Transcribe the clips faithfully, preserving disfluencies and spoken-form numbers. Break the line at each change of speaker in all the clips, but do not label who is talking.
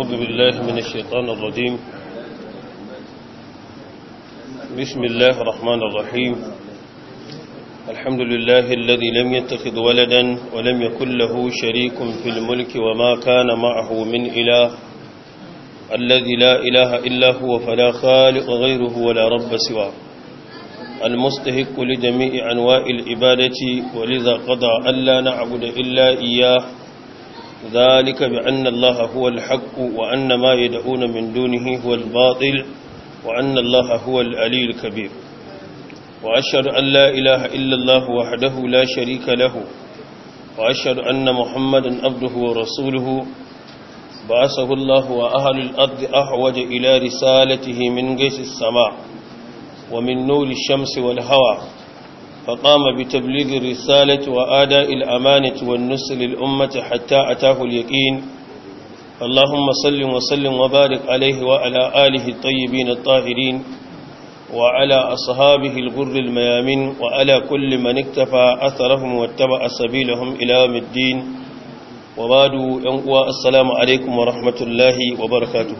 أعوذ بالله من الشيطان الرجيم. بسم الله الرحمن الرحيم. الحمد لله الذي لم يتخذ ولدا ولم يكن له شريك في الملك وما كان معه من إله، الذي لا إله إلا هو فلا خالق غيره ولا رب سواه، المستحق لجميع أنواع العبادة، ولذا قضى ألا نعبد إلا إياه، ذلك بأن الله هو الحق وأن ما يدعون من دونه هو الباطل وأن الله هو العلي الكبير. وأشهد أن لا إله إلا الله وحده لا شريك له، وأشهد أن محمدا عبده ورسوله بعثه الله وأهل الأرض أحوج إلى رسالته من قيس السماء ومن نور الشمس والهوى، فقام بتبليغ الرسالة وآداء الأمانة والنصر للأمة حتى أتاه اليقين. اللهم صل وسلم وبارك عليه وعلى آله الطيبين الطاهرين وعلى أصحابه الغر الميامين وعلى كل من اكتفى أثرهم واتبع سبيلهم إلى يوم الدين. وبعد، السلام عليكم ورحمة الله وبركاته.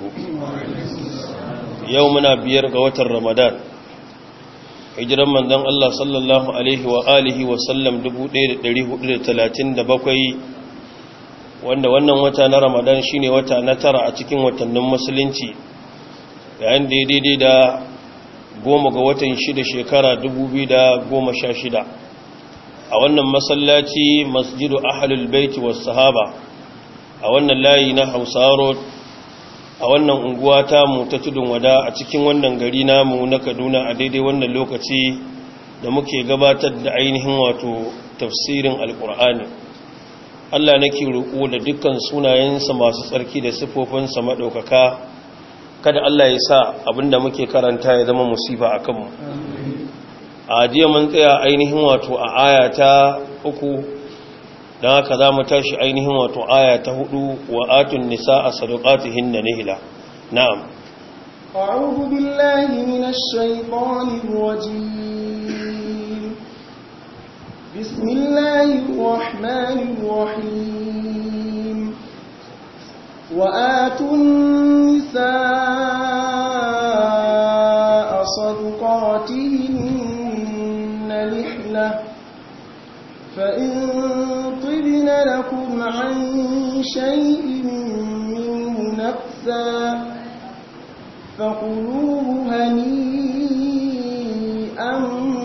يومنا بيرغ وتر رمضان، hijiran manzon Allah sallallahu alaihi wa alihi wa sallam dubu ɗaya da ɗari hudu da talatin da bakwai, wanda wannan wata na Ramadan shine wata na tara a cikin watannin musulunci, yayin da daidai da goma ga watan shida shekara dubu biyu da goma sha shida a wannan masallaci Masjidu Ahlul Bait was Sahaba a wannan layi na Hausa Road a wannan unguwa ta mu ta tudun wada a cikin wannan gari namu na Kaduna, a daidai wannan lokaci da muke gabatar da ainihin wato tafsirin alkur'ani. Allah nake roƙo da dukkan sunayensa masu tsarki da sifofinsa madaukaka, kada Allah ya sa abinda muke karanta ya zama musiba akan mu. A jiya mun tsaya ainihin wato a aya ta uku, don haka za mu tashi ainihin wato aya ta hudu, wa atun nisa a sadaqatihinna nihla. Na'am.
A'udhu billahi minash shaitanir rajim. Bismillahir rahmanir rahim. Wa atun nisaa sadaqatihinna nihla. فإن طبن لكم عن شيء منه نفسا فكلوه هنيئا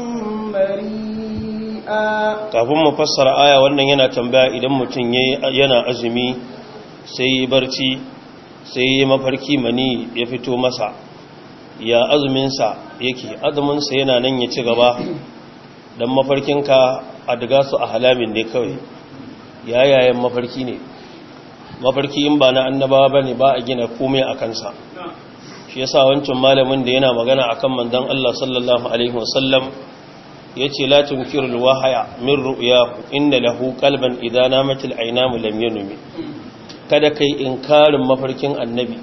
مريئا.
kafin mu fassara aya wannan yana tambaya, idan mutum yana azumi sai barci sai mafarki mani ya fito masa, ya azuminsa yake? azuminsa yana nan ya ci gaba, dan mafarkinka a daga su a halamin ne kawai, yayayen mafarki ne. Mafarki in ba na annabawa bane ba a gina komai a kansa. Shi yasa wancan malamin da yana magana akan manzon Allah sallallahu alaihi wasallam yace la tunkirul wahaya min ru'yahu inna lahu qalban idza namatil aynamu lam yanumi. Kada kai inkarin mafarkin annabi,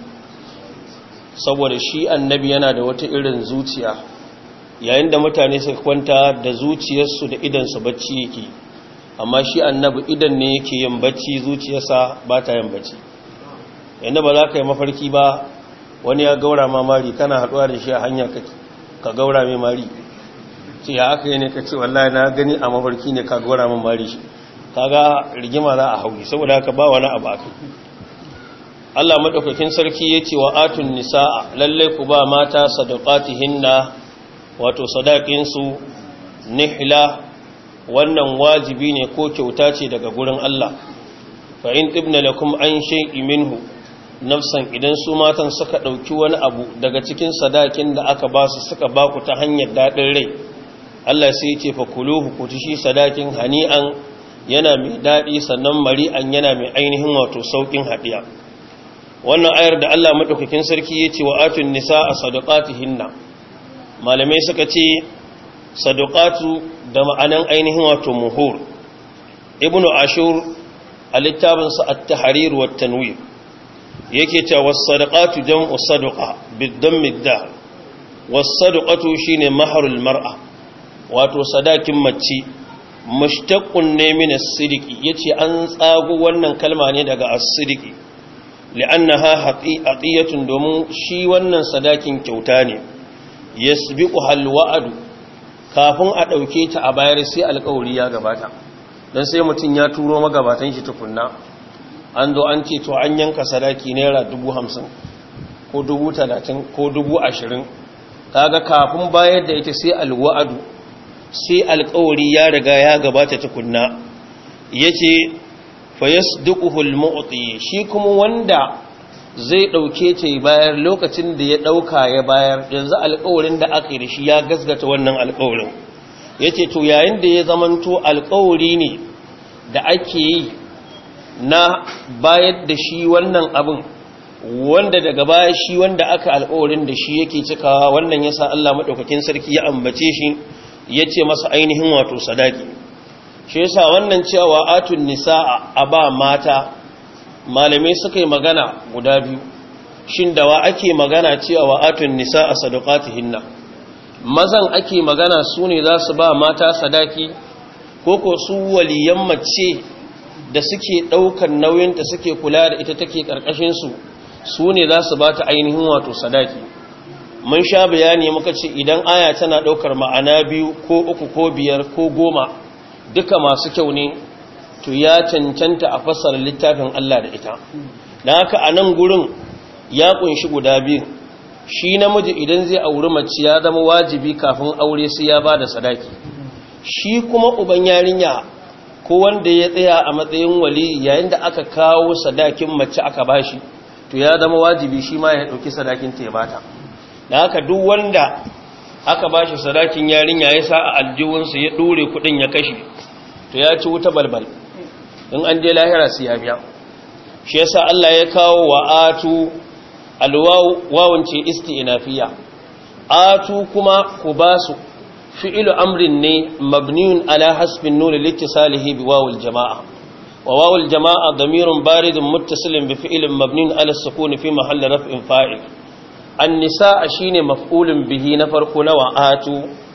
saboda shi annabi yana da wata irin zuciya, yayin da mutane suka kwanta da zuciyarsu da idansu bacci yake, amma shi annabi idan ne yake yin bacci, zuciyarsa ba ta yin bacci. yanda ba za ka yi mafarki ba wani ya gaura ma mari, kana haɗuwa da shi a hanya ka gaura mai mari, ce ya aka yi ne ka ce wallahi na gani a mafarki ne ka gaura min mari, shi kaga rigima za a hauri, saboda haka ba wani abu aka. Allah madaukakin sarki ya ce wa atun nisaa, lallai ku ba mata sadaqatihinna, wato sadaƙinsu nihla, wannan wajibi ne ko kyauta ce daga gurin Allah. fa in tibna lakum an shay'in minhu nafsan, idan su matan suka ɗauki wani abu daga cikin sadakin da aka ba su suka ba ku ta hanyar daɗin rai, Allah sai ya ce fa kuluhu, ku ci shi sadakin hani'an, yana mai daɗi, sannan mari'an, yana mai ainihin wato sauƙin haɗiya. Wannan ayar da Allah madaukakin sarki ya ce wa atun nisaa sadaqatihinna, malamai suka ce sadaqatu da ma'anan ainihin wato muhur. Ibnu Ashur a littafinsa at-tahrir wa at-tanwir yake cewa was-sadaqatu jam'u sadaqa bid-dammi ad-da, was-sadaqatu shine mahrul mar'a, wato sadakin mace, mushtaqqun ne min as-sidqi, yace an tsago wannan kalma ne daga as-sidqi li'annaha haqiyatun domin shi wannan sadakin kyauta ne yasbiqu hal wa'd kafin a dauke ta a bayar sai alƙawari ya gabata dan sai mutun ya turo magabatan shi tukunna an zo an ce to an yanka sadaki naira dubu hamsin ko dubu talatin ko dubu ashirin kaga kafin bayar da ita sai alwa'adu sai alƙawari ya riga ya gabata tukunna yace fa yasduquhu almu'ti shi kuma wanda zai dauke ta bayar lokacin da ya dauka ya bayar yanzu alƙawarin da aka yi da shi ya gasgata wannan alƙawarin yace to yayin da ya zamanto alƙawari ne da ake yi na bayar da shi wannan abin wanda daga baya shi wanda aka alƙawarin da shi yake cikawa wannan yasa Allah madaukakin sarki ya ambace shi yace masa ainihin wato sadaki shi yasa wannan cewa atun nisaa aba mata malamai suka yi magana guda biyu shin da wa ake magana cewa atun nisaa sadaqatihinna mazan ake magana su ne za su ba mata sadaki ko ko su waliyan mace da suke daukar nauyin ta suke kula da ita take karkashin su su ne za su ba ta ainihin wato sadaki mun sha bayani muka ce idan aya tana ɗaukar ma'ana biyu ko uku ko biyar ko goma duka masu kyau ne to ya cancanta a fassara littafin Allah da ita don haka a nan gurin ya kunshi guda biyu shi namiji idan zai auri mace ya zama wajibi kafin aure sai ya ba da sadaki shi kuma uban yarinya ko wanda ya tsaya a matsayin wali yayin da aka kawo sadakin mace aka bashi to ya zama wajibi shi ma ya dauki sadakin ta ya bata da haka duk wanda aka bashi sadakin yarinya ya sa a aljihunsa ya dore kudin ya kashe to ya ci wuta balbal in an je lahira sai ya biya shi yasa Allah ya kawo wa atu alwaw wawun ce isti'nafiya atu kuma ku basu fi'lu amrin ne mabniun ala hasbin nun liittisalihi biwawil jamaa وواو الجماعة ضمير بارد متصل بفعل مبني على السكون في محل رفع فاعل النساء شين مفعول به نفرق نوعات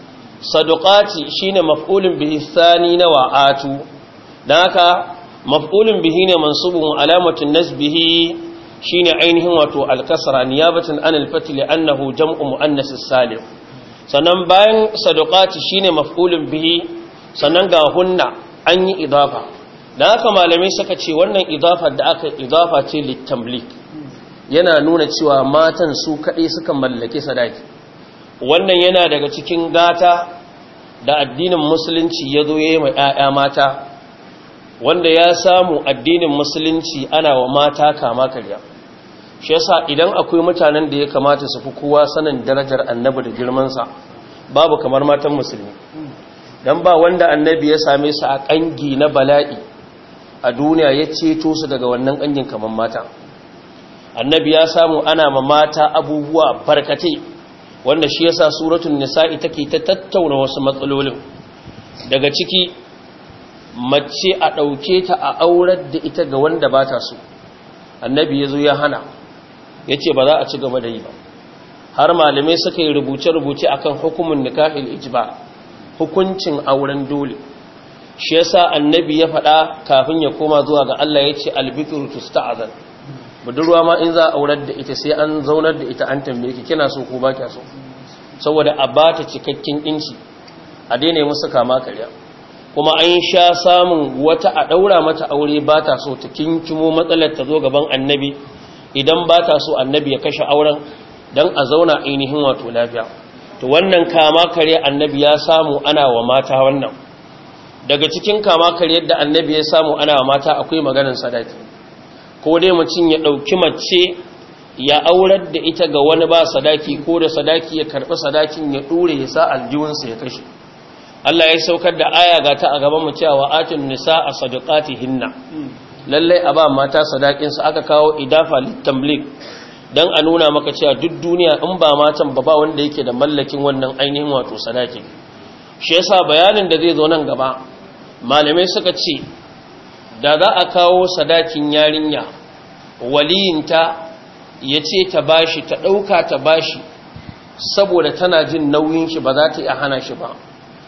صدقات شين مفعول به الثاني نوعات ذاك مفعول به منصوب علامة نسبه شين عينه وتو الكسر نيابة عن الفتح لأنه جمع مؤنث السالم sannan bayan sadaqati shine maf'ulun bihi sannan ga hunna an yi idafa da haka malamai suka ce wannan idafar da aka idafa ce litamlik yana nuna cewa matan su kaɗai suka mallaki sadaki wannan yana daga cikin gata da addinin musulunci ya zo ya yi mai ‘ya'ya mata wanda ya samu addinin musulunci ana wa mata kama karya shi yasa idan akwai mutanen da ya kamata su fi kowa sanin darajar annabi da girmansa babu kamar matan musulmi don ba wanda annabi ya same su a ƙangi na bala'i a duniya ya ceto su daga wannan ƙangin kamar mata annabi ya samu ana ma mata abubuwa barkatai wanda shi yasa suratul nisa'i take ta tattauna wasu matsalolin daga ciki mace a ɗauke ta a aurar da ita ga wanda ba ta so annabi ya zo ya hana ya ce ba za a ci gaba da yi ba har malamai suka yi rubuce-rubuce akan hukumin nikahil ijba hukuncin auren dole shi yasa annabi ya faɗa kafin ya koma zuwa ga Allah ya ce albikru tusta'zan budurwa ma in za a aurar da ita sai an zaunar da ita an tambaye ki kina so ko ba kya so saboda a bata cikakken inci a daina musu kama karya kuma an sha samun wata a daura mata aure ba ta so ta kinkimo matsalar ta zo gaban annabi idan ba ta so annabi ya kashe auren dan a zauna ainihin wato lafiya to wannan kama karya annabi ya samu ana wa mata wannan daga cikin kama karyar da annabi ya samu ana wa mata akwai maganar sadaki ko dai mutum ya ɗauki mace ya aurar da ita ga wani ba sadaki ko da sadaki ya karɓi sadakin ya ɗure ya sa aljihunsa ya kashe Allah ya saukar da aya ga ta a gaban mu cewa atun nisa a sadaqatihinna lallai a ba mata sadakin su aka kawo idafa litamlik dan a nuna maka cewa duk duniya in ba matan ba ba wanda yake da mallakin wannan ainihin wato sadaki shi yasa bayanin da zai zo nan gaba malamai suka ce da za a kawo sadakin yarinya waliyinta ya ce ta bashi ta ɗauka ta bashi saboda tana jin nauyin shi ba za ta iya hana shi ba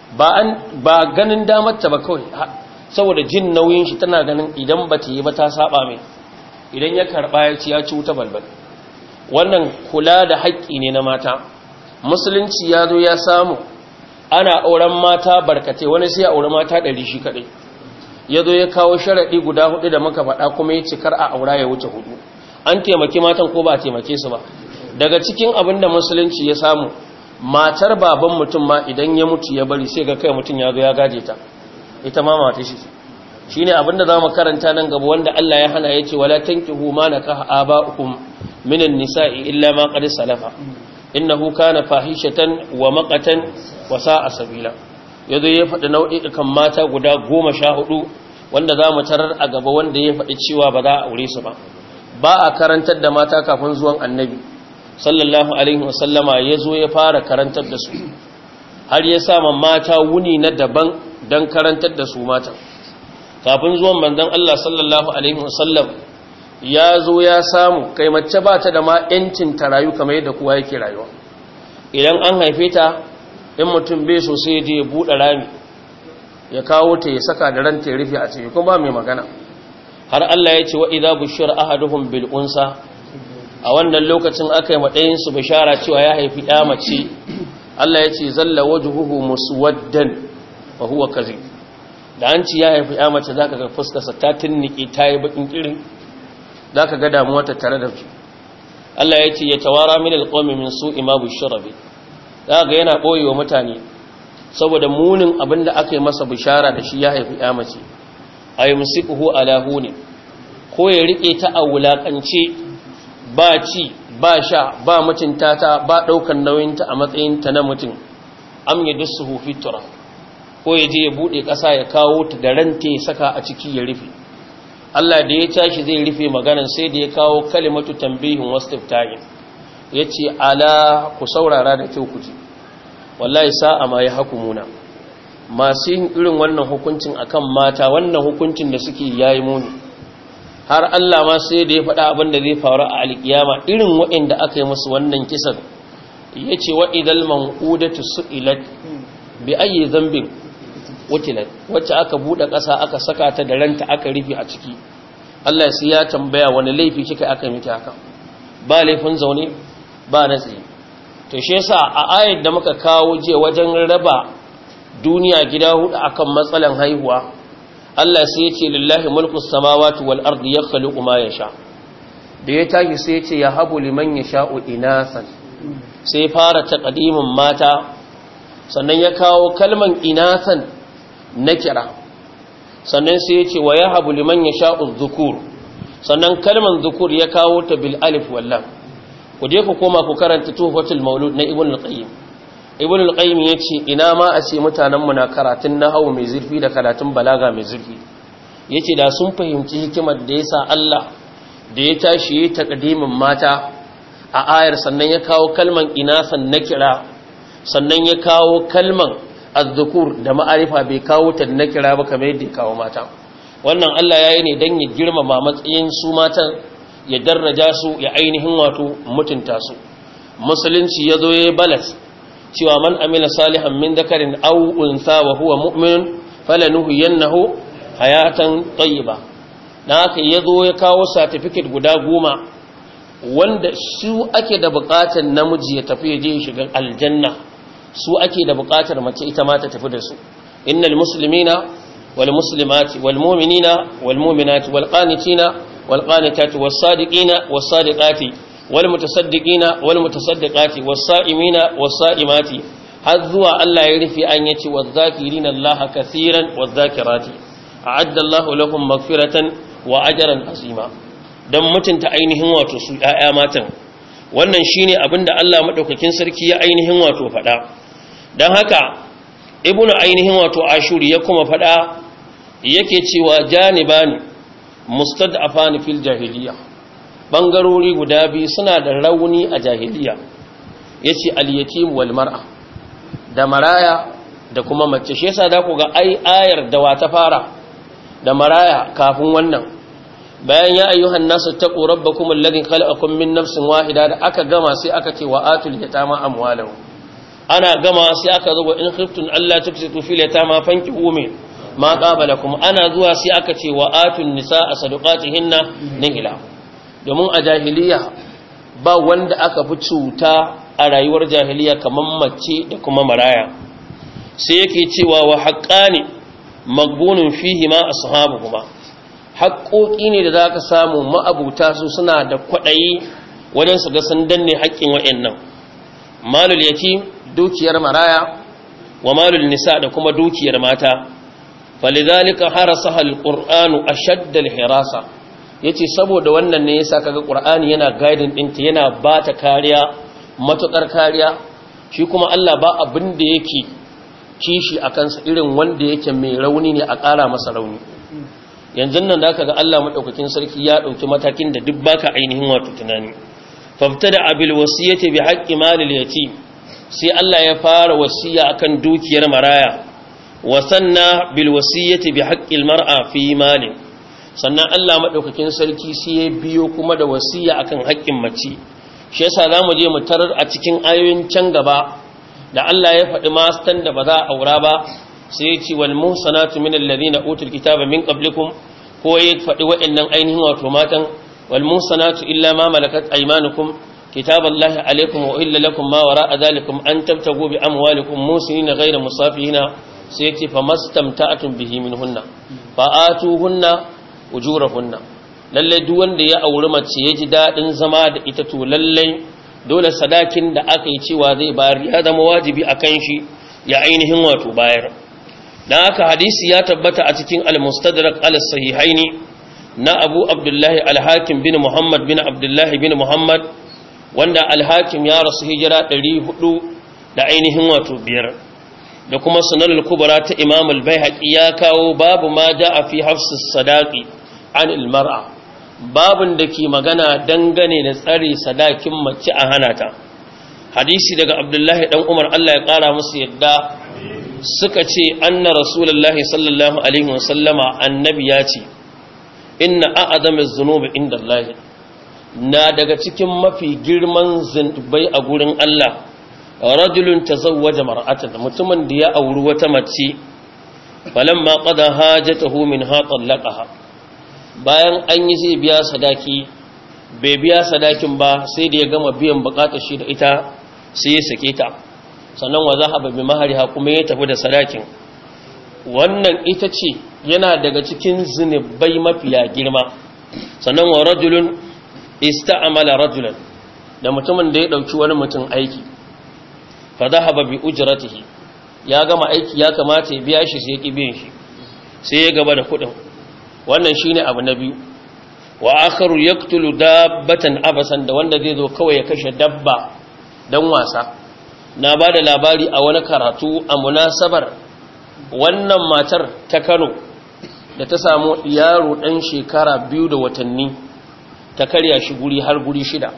ba ganin damarta ba kawai saboda jin nauyin shi tana ganin idan ba ta yi ba ta saba mai idan ya karba ya ci ya ci wuta balbal. Wannan kula da haƙƙi ne na mata. Musulunci ya zo ya samu ana auren mata barkatai, wani sai aure mata ɗari shi kaɗai. Ya zo ya kawo sharaɗi guda hudu da muka faɗa kuma ya cikar a aura ya wuce hudu. An taimaki matan ko ba a taimake su ba. Daga cikin abin da musulunci ya samu, matar baban mutum ma idan ya mutu ya bari sai ga kai mutum ya zo ya gaje ta, ita ma mata shi. Shi ne abin da za mu karanta nan gaba wanda Allah ya hana ya ce wala tankihu ma nakaha aba'ukum minan nisa'i illa ma qad salafa innahu kana fahishatan wa maqatan wa sa'a sabila. Yazo ya faɗi nau'ikan mata guda goma sha hudu wanda za mu tarar a gaba wanda ya faɗi cewa ba za a aure su ba. Ba a karantar da mata kafin zuwan annabi sallallahu alaihi wasallama ya zo ya fara karantar da su, har ya sa mata wuni na daban don karantar da su mata. Kafin zuwan manzon Allah sallallahu alaihi wasallam ya zo ya samu kai mace ba ta da ma yancin ta rayu kamar yadda kowa yake rayuwa. Idan an haife ta, in mutum bai so sai je ya buɗe rami ya kawo ta ya saka da ranta ya rufe a ciki kuma ba mai magana. Har Allah ya ce wa idza bushira ahaduhum bil unsa, a wannan lokacin aka yi madayin su bishara cewa ya haifi ɗa mace, Allah ya ce zalla wajhuhu muswaddan wa huwa kazib. Da an ci ya haifi ɗa mace zaka ga fuskar sa ta tinnike ta yi bakin kirin, zaka ga damuwa ta tare da shi. Allah ya ce ya tawara min alqawmi min su'i ma bushira bi, zaka ga yana boyewa mutane saboda munin abinda aka yi masa bishara da shi ya haifi ɗa mace. Ayyumsikuhu ala huni, ko ya rike ta a wulakance, ba ci ba sha ba mutunta ta ba daukan nauyinta a matsayin ta na mutum, am yadsuhu fitra, ko ya je ya bude kasa ya kawo ta da ranta ya saka a ciki ya rufe. Allah da ya tashi zai rufe maganar sai da ya kawo kalimatu tanbihin wastiftahin, yace ala ku saurara da kyau ku ji, wallahi sa'a ma ya hukumuna. Masu yin irin wannan hukuncin akan mata, wannan hukuncin da suke yayi muni. Har Allah ma sai da ya faɗa abin da zai faru a alkiyama irin waɗanda aka yi musu wannan kisan. Yace wa idal manqudatu su'ilat bi ayyi dhanbin utilat, wacce aka bude ƙasa aka saka ta da ranta aka rufe a ciki. Allah sai ya tambaya wani laifi kika aka miki haka. Ba laifin zaune ba na tsaye. To shi yasa a ayat da muka kawo je wajen raba duniya gida hudu akan matsalan haihuwa, Allah sai ya ce lillahi mulkus samawati wal ardi yakhluqu ma yasha. Da ya tashi sai ya ce ya habu liman yasha'u inasan, sai fara taqdimin mata, sannan ya kawo kalman inasan nakira, sannan sai ya ce wa yahabu liman yasha'u dhukur, sannan kalman dhukur ya kawo ta bil alif wal lam. ku je ku koma ku karanta tuhfatul maulud na ibn al-qayyim. Ibn al-qayyim yace ina ma a ce mutanen mu na karatun nahwu mai zurfi da karatun balaga mai zurfi, yace da sun fahimci hikimar da yasa Allah da ya tashi yi takdimin mata a ayar, sannan ya kawo kalman inasan nakira, sannan ya kawo kalman az-zukur da ma'arifa, bai kawo ta nakira ba kamar yadda ya kawo mata. Wannan Allah yayi ne dan ya girmama matsayin su matan, ya daraja su, ya ainihin wato mutunta su. Musulunci yazo yayi balas cewa man amila salihan min dhakarin aw untha wa huwa mu'min falanuhyiyannahu hayatan tayyiba. Dan haka yazo ya kawo certificate guda goma wanda su ake da buƙatar namiji ya tafi je shiga aljanna, su ake da buƙatar mace ita ma ta tafi da su. Innal muslimina wal muslimati wal mu'minina wal mu'minati wal qanitina wal qanitati was sadiqina was sadiqati wal mutasaddiqina wal mutasaddiqati was sa'imina was sa'imati, har zuwa Allah ya rufe an yace waz zakirina Allah kaseeran waz zakirati a'adda Allah lahum maghfiratan wa ajran azima. Dan mutunta ainihin wato su ƴaƴa matan, wannan shine abinda Allah madaukakin sarki ya ainihin wato faɗa. Dan haka ibnu ainihin wato ashuri ya kuma faɗa yake cewa janibani mustad'afani fil jahiliya, bangarori guda biyu suna da rauni a jahiliya. Yace al-yatim wal mar'a, da maraya da kuma mace. Shi yasa da ku ga ai ayar da wa ta fara da maraya kafin wannan, bayan ya ayyuhan nasu taqu rabbakum alladhi khalaqakum min nafsin wahida, da aka gama sai aka ce wa atul yatama amwalahum. Ana gama sai aka zo in khiftun alla tuksitu fil yatama fankihu min ma qabalakum. Ana zuwa sai aka ce wa atun nisaa sadaqatihinna nihila. domin a jahiliya ba wanda aka fi cuta a rayuwar jahiliya kamar mace da kuma maraya. Sai yake cewa wa haqqani magbunun fihi ma ashabuhuma, haƙoƙi ne da zaka samu ma'abuta su suna da kwaɗayi wajen su ga sun danne haƙƙin wa'annan. Malul yatim, dukiyar maraya, wa malul nisa da kuma dukiyar mata. Falidhalika harasaha alqur'anu ashadda alhirasa, yace saboda wannan ne yasa kaga qur'ani yana guiding dinta, yana bata kariya, matukar kariya. Shi kuma Allah ba abin da yake kishi akan sa irin wanda yake mai rauni ne a ƙara masa rauni. Yanzu nan da kaga Allah madaukakin sarki ya dauki matakin da duk baka ainihin wato tunani. Fabtada abil wasiyati bi haqqi malil yatim, sai Allah ya fara wasiya akan dukiyar maraya. Wasanna bil wasiyati bi haqqil mar'a fi mali, sannan Allah madaukakin sarki sai ya biyo kuma da wasiya akan haƙƙin mace. Shi yasa zamu je mu tarar a cikin ayoyin can gaba da Allah ya faɗi mastan da ba za a aura ba, sai ya ce wal muhsanatu minal ladina utul kitaba min qablikum, ko ya faɗi wa'annan ainihin wato matan wal muhsanatu illa ma malakat aymanukum kitaballahi alaykum wa illa lakum ma wara'a dhalikum an tabtagu bi amwalikum musinina ghayra musafihina, sai ya ce fa mastamta'atun bihi minhunna fa atuhunna ujurahunna. Lalle duk wanda ya auri mace ya ji dadin zama da ita to lalle dole sadakin da aka yi cewa zai bayar ya zama wajibi akan shi ya ainihin wato bayar. Dan haka hadisi ya tabbata a cikin al-mustadrak al-sahihaini na Abu Abdullah al-Hakim bin Muhammad bin Abdullah bin Muhammad, wanda al-Hakim ya rasu hijira ɗari hudu da ainihin wato biyar. Da kuma sunan al-kubra ta Imam al-Baihaqi ya kawo babu ma jaa fi hafs sadaqi an al-mar'a, babun da ke magana dangane da tsare sadakin mace a hanata. Hadisi daga Abdullahi dan Umar Allah ya kara musu yadda suka ce anna rasulullahi sallallahu alaihi wasallama annabi ya ce inna a'zamiz zunubi indallahi, na daga cikin mafi girman zunubai a gurin Allah rajulun tazawwaja mar'atan, mutumin da ya auri wata mace falamma qada hajatahu minha talaqaha, bayan an yi zai biya sadaki bai biya sadakin ba, sai da ya gama biyan bukatar shi da ita sai ya sake ta, sannan wa zahaba bi mahariha, kuma ya tafi da sadakin. Wannan ita ce yana daga cikin zunubai mafiya girma. Sannan wa rajulun ista'amala rajulan, da mutumin da ya dauki wani mutum aiki fa dhahaba bi ujratihi, ya gama aiki ya kamata ya biya shi sai ya ki biyan shi, sai ya gaba da kudin. Wannan shine abu na biyu. Wa akharu yaqtulu dabbatan abasan, da wanda zai zo kawai ya kashe dabba dan wasa. Na bada labari a wani karatu a munasabar wannan matar ta Kano da ta samu yaro dan shekara biyu da watanni, ta karya shi guri har guri shida,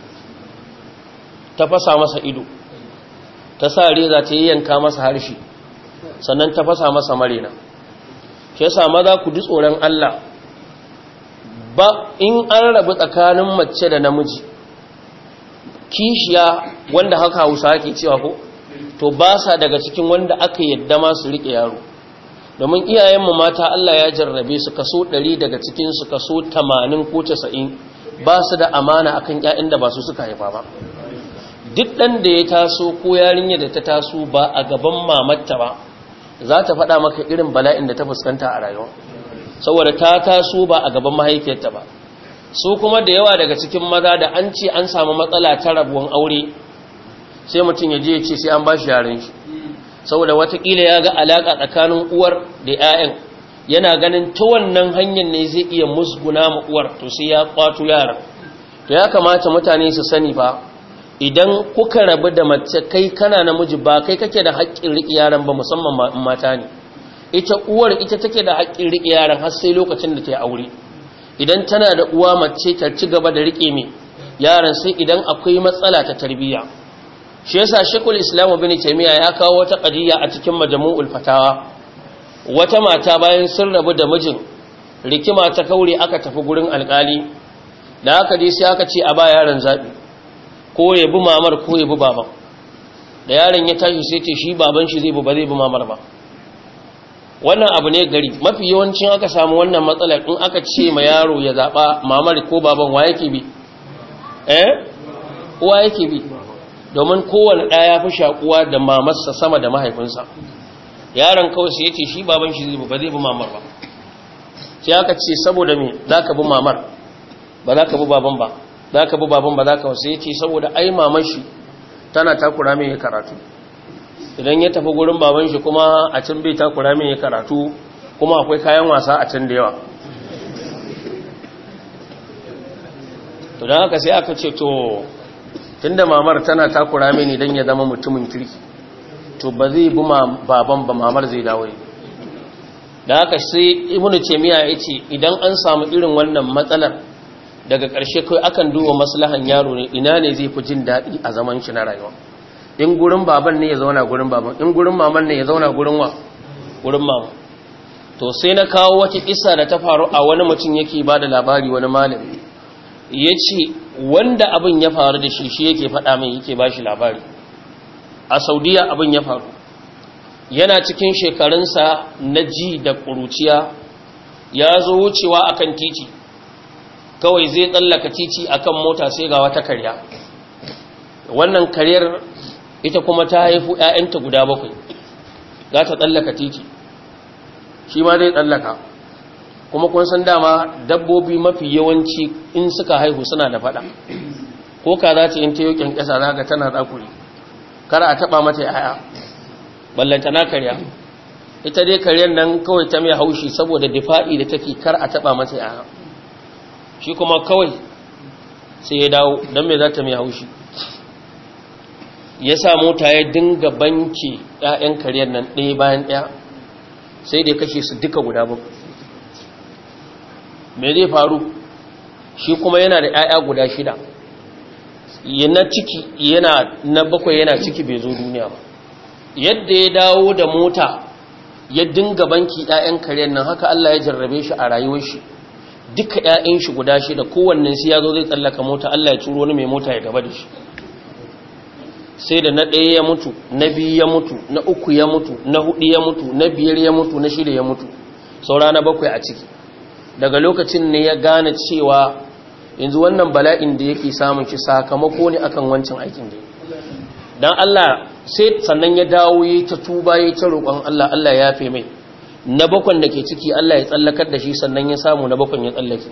ta fasa masa ido, ta sa reza ta yanka masa harshe, sannan ta fasa masa marena. Shi yasa maza ku ji tsoron Allah, ba in an rabu tsakanin mace da namiji kishiya, wanda haka Hausa ake cewa ko, to ba sa daga cikin wanda aka yadda ma su rike yaro. Domin iyayenmu mata Allah ya jarrabe su, kaso ɗari daga cikin su kaso tamanin ko casa'in ba su da amana akan ƴaƴan da ba su suka haifa ba. Duk ɗan da ya taso ko yarinya da ta taso ba a gaban mamatta ba, za ta faɗa maka irin bala'in da ta fuskanta a rayuwa, saboda ta taso ba a gaban mahaifiyarta ba. Su kuma da yawa daga cikin maza da an ce an samu matsala ta rabuwan aure, sai mutum ya je ya ce sai an ba shi yaren shi, saboda watakila ya ga alaƙa tsakanin uwar da 'ya'yan, yana ganin ta wannan hanyar ne zai iya musguna ma uwar, to sai ya kwato yaran. To ya kamata mutane su sani ba, idan kuka rabu da mace kai kana namiji ba kai kake da haƙƙin riƙe yaran ba, musamman mata ne. Ita uwar ita take da haƙƙin riƙe yaran har sai lokacin da ta yi aure. Idan tana da uwa mace ta ci gaba da riƙe mai yaran sai idan akwai matsala ta tarbiyya. Shi yasa Sheikhul Islam Ibn Taymiyyah ya kawo wata qadiya a cikin Majmu'ul Fatawa. Wata mata bayan sun rabu da mijin, rikima ta kaure aka tafi gurin alƙali. Da haka dai sai aka ce a ba yaron zabi, ko ya bi mamar ko ya bi baban. Da yaron ya tashi sai ce shi baban shi zai bi ba zai bi mamar ba. wannan abu ne gari mafi yawancin aka samu wannan matsalar in aka ce ma yaro ya zaba mamar ko baban wa yake bi eh uwa yake bi domin kowanne ɗaya ya fi shakuwa da mamarsa sama da mahaifinsa yaron kawai sai yace shi baban shi ba zai bi mamar ba sai aka ce saboda me zaka bi mamar ba zaka bi baban ba zaka bi baban ba zaka sai yace saboda ai mamar shi tana takura mai karatu idan ya tafi gurin baban shi kuma a can bai takura mai karatu kuma akwai kayan wasa a can da yawa to dan haka sai aka ce to tunda mamar tana takura mai ne dan ya zama mutumin kirki to ba zai bi baban ba mamar zai dawo da haka sai ibnu taymiya yace idan an samu irin wannan matsalar daga ƙarshe kai akan duba maslahan yaro ne ina ne zai fi jin daɗi a zaman shi na rayuwa in gurin baban ne ya zauna gurin baban in gurin maman ne ya zauna gurin wa gurin mama to sai na kawo wata kissa da ta faru a wani mutum yake ba da labari wani malami yace wanda abin ya faru da shi shi yake faɗa min yake ba shi labari a Saudiya abin ya faru yana cikin shekarunsa na ji da ƙuruciya ya zo wucewa akan titi kawai zai tsallaka titi akan mota sai ga wata karya wannan karyar ita kuma ta haifu ƴaƴanta guda bakwai za ta tsallaka titi shi ma zai tsallaka kuma kun san dama dabbobi mafi yawanci in suka haihu suna da fada ko ka za ta yin ta yokin ƙasa za ga tana tsakuri kar a taba mata yaya ballanta na karya ita dai karyar nan kawai ta mai haushi saboda difa'i da take kar a taba mata yaya shi kuma kawai sai ya dawo don me za ta mai haushi ya sa mota ya dinga banki ‘ya'yan karyar nan ɗaya bayan ɗaya sai da ya kashe su duka guda bakwai me zai faru shi kuma yana da ‘ya'ya guda shida yana ciki yana na bakwai yana ciki bai zo duniya ba yadda ya dawo da mota ya dinga banki ‘ya'yan karyar nan haka Allah ya jarrabe shi a rayuwar shi duka ‘ya'yan shi guda shida kowannen sai ya zo zai tsallaka mota Allah ya turo wani mai mota ya gaba da shi sai da na ɗaya ya mutu na biyu ya mutu na uku ya mutu na hudu ya mutu na biyar ya mutu na shida ya mutu saura na bakwai a ciki daga lokacin ne ya gane cewa yanzu wannan bala'in da yake samun shi sakamako ne akan wancan aikin da dan Allah sai sannan ya dawo yi ta tuba yi ta roƙon Allah Allah ya yafe mai na bakwan da ke ciki Allah ya tsallakar da shi sannan ya samu na bakwan ya tsallake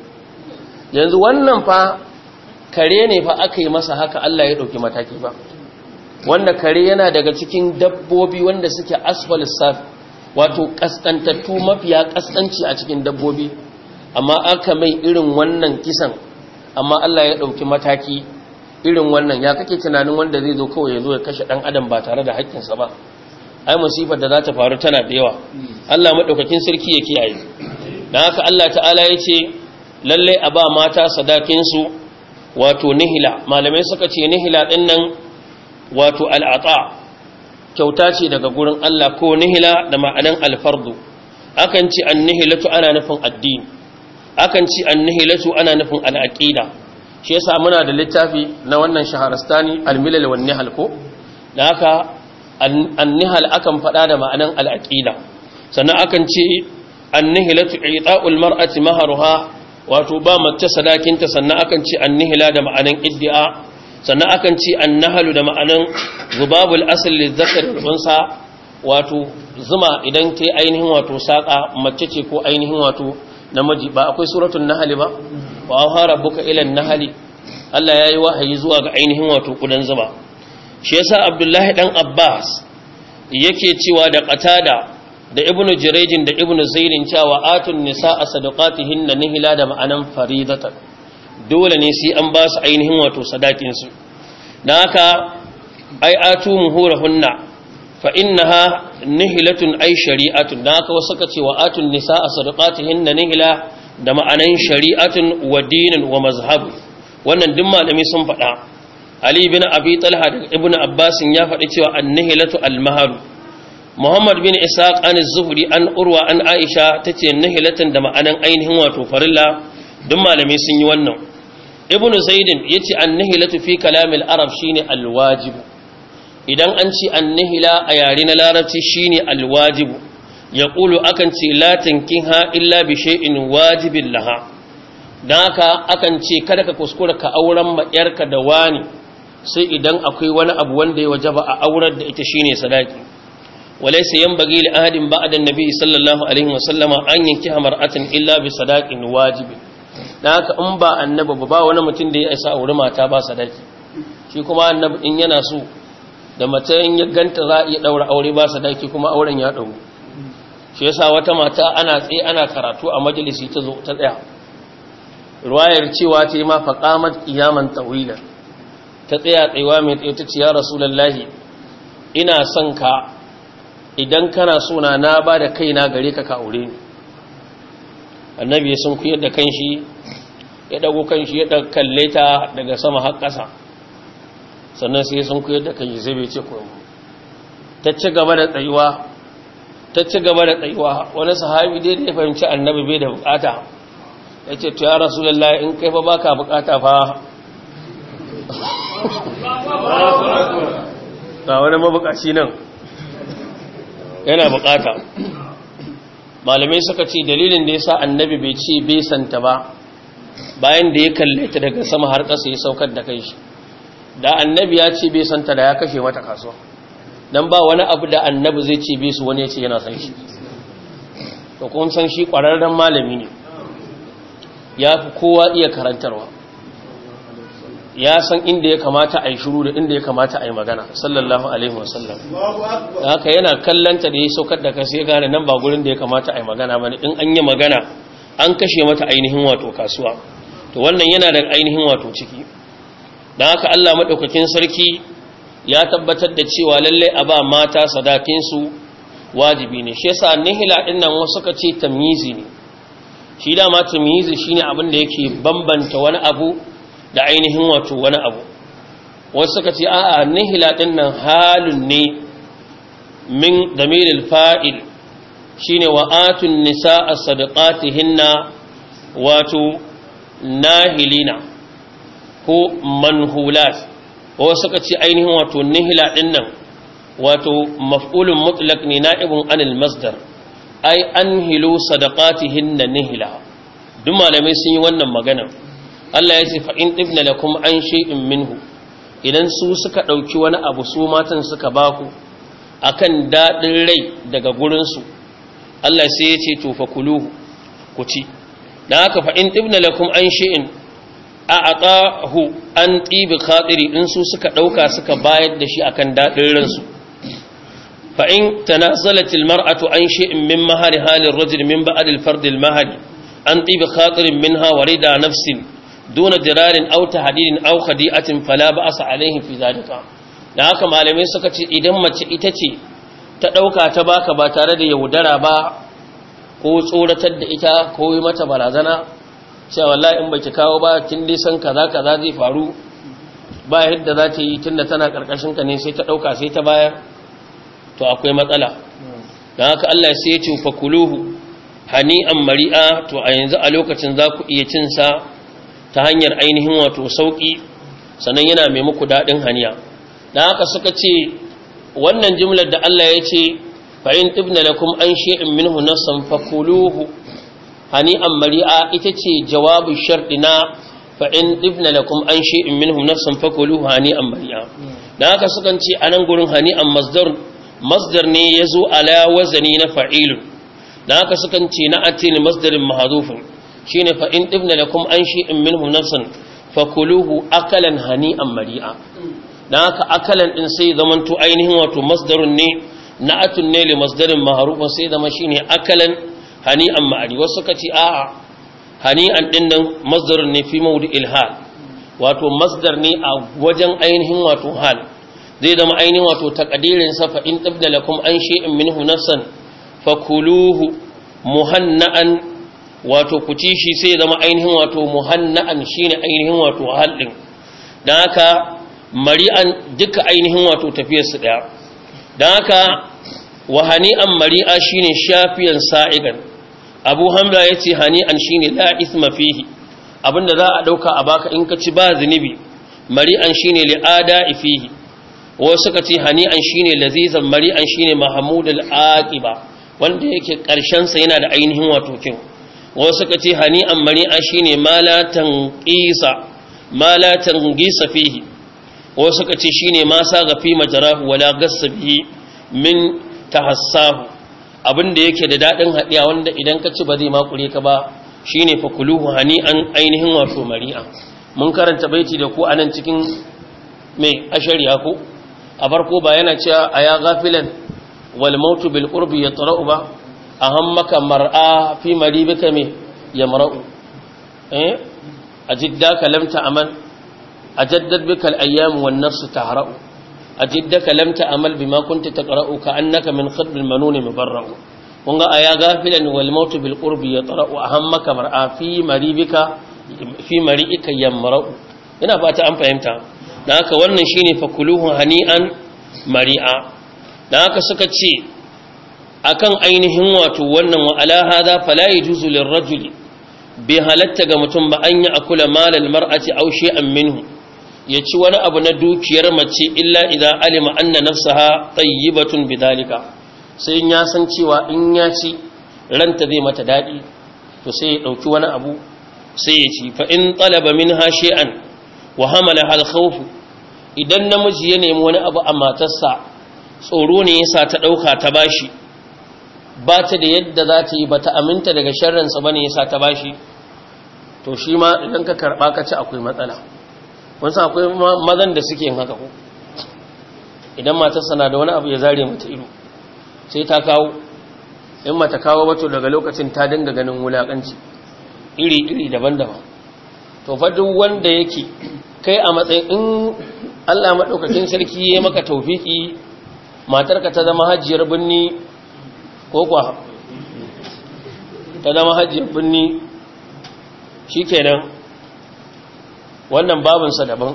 yanzu wannan fa kare ne fa aka yi masa haka Allah ya ɗauki mataki ba wanda kare yana daga cikin dabbobi wanda suke asfalis saf wato kaskantattu mafiya kaskanci a cikin dabbobi amma aka mai irin wannan kisan amma Allah ya dauki mataki irin wannan ya kake tunanin wanda zai zo kawai ya zo ya kashe dan adam ba tare da haƙƙinsa ba ai musifar da za ta faru tana da yawa Allah madaukakin sarki ya kiyaye dan haka Allah ta'ala ya ce lalle a ba mata sadakin su wato nihila malamai suka ce nihila din nan wato al'ata kyauta ce daga gurin Allah ko nihila da ma'anan alfardu akan ci annihilatu ana nufin addini akan ci annihilatu ana nufin al'aqida shi yasa muna da littafi na wannan shaharastani al-milal wan nihal ko da haka annihal akan fada da ma'anan al'aqida sannan akan ci annihilatu i'ta'ul mar'ati maharuha wato ba mace sadakinta sannan akan ci annihila da ma'anan iddia sannan akan ci annahalu da ma'anan zubabul asl lizakar unsa wato zuma idan ta ainihin wato saka mace ce ko ainihin wato namiji ba akwai suratul nahl ba wa auha rabbuka ila an-nahl Allah yayi wahayi zuwa ga ainihin wato kudan zuma shi yasa Abdullahi dan Abbas yake cewa da Qatada da Ibn Jurayj da Ibn Zayd cewa atun nisaa sadaqatihinna nihila da ma'anan faridatan dole ne sai an ba su ainihin wato sadakinsu don haka ai atu muhurahunna fa innaha nihilatun ai shari'atun don haka wasu ka ce wa atun nisa a sadaqatihinna nihila da ma'anan shari'atun wa dinin wa mazhabu wannan duk malami sun faɗa Ali bin Abi Talha da Ibn Abbas ya faɗi cewa an-nihilatu al-mahar Muhammad bin Ishaq an az-Zuhri an Urwa an Aisha tace nihilatan da ma'anan ainihin wato farilla duk malami sun yi wannan ibn zaidin yace annihilatu fi kalamil arab shine alwajib idan an ci annihila a yare na larabci shine alwajib yaqulu akan ce la tankiha illa bi shay'in wajibin laha dan haka akan ce kada ka kuskura ka auren ma yarka da wani sai idan akwai wani abu wanda ya wajaba a aurar da ita shine sadaki walaysa yanbaghi li ahadin ba'da an-nabi sallallahu alaihi wasallama an yankiha mar'atan illa bi sadaqin wajibin dan haka in ba annabi ba wani mutum da ya isa aure mata ba sadaki shi kuma annabi in yana so da mace in ya ganta za a iya daura aure ba sadaki kuma auren ya dauro shi yasa wata mata ana tsaye ana karatu a majalisi ta zo ta tsaya ruwayar cewa ta yi ma faqamat qiyaman tawila ta tsaya tsayuwa mai tsaye ta ce ya rasulullahi ina son ka idan kana so na na ba da kaina gare ka ka aure ni annabi ya sun kuyar da kanshi ya dago kanshi ya daga kalle ta daga sama har ƙasa sannan sai sun kuyar da kanshi sai bai ce komai ta ci gaba da tsayuwa ta ci gaba da tsayuwa wani sahabi dai da ya fahimci annabi bai da bukata ya ce to ya rasulullahi in kai fa baka bukata fa ga wani mabukaci nan yana bukata malamai suka ce dalilin da yasa annabi bai ce bai santa ba bayan da ya kalle ta daga sama har ƙasa ya saukar da kai shi da annabi ya ce bai santa da ya kashe mata kasuwa dan ba wani abu da annabi zai ce bai su wani ya ce yana san shi to kun san shi ƙwararren malami ne ya fi kowa iya karantarwa ya san inda ya kamata a yi shuru da inda ya kamata a yi magana sallallahu alaihi wasallam da haka yana kallanta da ya saukar da kasi ya gane nan ba gurin da ya kamata a yi magana ba ne in an yi magana an kashe mata ainihin wato kasuwa to wannan yana da ainihin wato ciki don haka Allah maɗaukakin sarki ya tabbatar da cewa lallai a ba mata sadakinsu wajibi ne shi yasa nihila ɗin nan wasu ka ce tamyizi ne shi dama tamyizi shine abin da yake bambanta wani abu da ainihin wato wani abu wasu suka ce a'a nihila din nan halun ne min damiril fa'il shine wa'atun nisaa sadaqatihinna wato nahilina ko manhulat wasu suka ce ainihin wato nihila din nan wato maf'ulun mutlaq ne na'ibun anil masdar ai anhilu sadaqatihinna nihila duk malamai sun yi wannan magana Allah ya ce fa in ibna lakum an shay'in minhu idan su suka dauki wani abu su matan suka baku akan dadin rai daga gurin su Allah sai ya ce to fa kuluhu ku ci dan haka fa in ibna lakum an shay'in a'atahu an tibi khatiri in su suka dauka suka bayar da shi akan dadin ransu fa in tanazalat almar'atu an shay'in min mahari halir rajul min ba'd alfard almahari an tibi khatirin minha warida nafsin duna jirarin aw tahdidin aw khadi'atin fala ba'sa alaihim fi zalika dan haka malamai suka ce idan mace ita ce ta dauka ta baka ba tare da yaudara ba ko tsoratar da ita ko yi mata barazana cewa wallahi in baki kawo ba kin dai san kaza kaza zai faru ba yadda za ta yi tunda tana karkashin ka ne sai ta dauka sai ta bayar to akwai matsala dan haka Allah sai ya ce fakuluhu hani'an mari'a to a yanzu a lokacin za ku iya cin sa ta hanyar ainihin wato sauki sannan yana mai muku dadin haniya dan haka suka ce wannan jumlar da Allah ya ce fa in tibna lakum an shay'in minhu nasan fakuluhu hani'an mari'a ita ce jawabu shartina fa in tibna lakum an shay'in minhu nasan fakuluhu hani'an mari'a dan haka suka ce anan gurin hani'an masdar masdar ne yazo ala wazani na fa'il dan haka suka ce na atil masdarin mahdhufun shine fa in ibna lakum an shay'in minhu nafsan fakuluhu akalan hani'an mari'a dan haka akalan din sai zamanto ainihin wato masdarun ne na'atun ne li masdarin mahrufun sai zama shine akalan hani'an ma'ari wasu kace a'a hani'an din nan masdarun ne fi mawdi'il hal wato masdar ne a wajen ainihin wato hal zai zama ainihin wato taqdirin sa fa in ibna lakum an shay'in minhu nafsan fakuluhu muhanna'an wato ku ci shi sai zama ainihin wato muhanna'an shine ainihin wato halin dan haka mari'an duka ainihin wato tafiyar su daya dan haka wa hani'an mari'a shine shafiyan sa'igan abu hamza yace hani'an shine la isma fihi abinda za a dauka a baka in ka ci ba zinubi mari'an shine li'ada fihi wasu suka ce hani'an shine lazizan mari'an shine mahmudul aqiba wanda yake karshen sa yana da ainihin wato kyau wasu suka ce hani'an mari'a shine malatan qisa malatan qisa fihi wasu suka ce shine ma saga fi majrahu wala gassa bihi min tahassahu abinda yake da dadin hadiya wanda idan ka ci ba zai makure ka ba shine fakuluhu hani'an ainihin wato mari'a mun karanta baiti da ku anan cikin mai ashariya ko a farko ba yana cewa aya gafilan wal mautu bil qurbi yatra'u ba ahammaka mar'a fi maribika me yamra'u eh ajiddaka lam ta'mal ajaddad bika al ayyam wan nafs tahra'u ajiddaka lam ta'mal bima kunta taqra'u ka annaka min khadb al manun mubarra'u kunga aya gafilan wal mautu bil qurbi yatra'u ahammaka mar'a fi maribika fi marika yamra'u ina fata an fahimta dan haka wannan shine fakuluhu hani'an mari'a dan haka suka ce akan ainihin wato wannan wa ala hada fala yajuzu lirrajuli bi halatta ga mutum ba an ya akula malal mar'ati aw shay'an minhu yaci wani abu na dukiyar mace illa idza alima anna nafsaha tayyibatun bidalika sai ya san cewa in ya ci ranta zai mata dadi to sai ya dauki wani abu sai ya ci fa in talaba minha shay'an wa hamala al khawf idan namiji ya nemi wani abu a matarsa tsoro ne yasa ta dauka ta bashi ba ta da yadda za ta yi ba ta aminta daga sharrinsa ba ne ya sa ta ba shi to shi ma idan ka karɓa ka ci akwai matsala wasu akwai mazan da suke yin haka ko idan matarsa na da wani abu ya zare mata ido sai ta kawo in mata kawo wato daga lokacin ta dinga ganin wulaƙanci iri-iri daban-daban to fa duk wanda yake kai a matsayin in Allah maɗaukakin sarki ya maka taufiki matarka ta zama hajjiyar binni ko kwa ta zama hajjiyar binni shi kenan wannan babinsa daban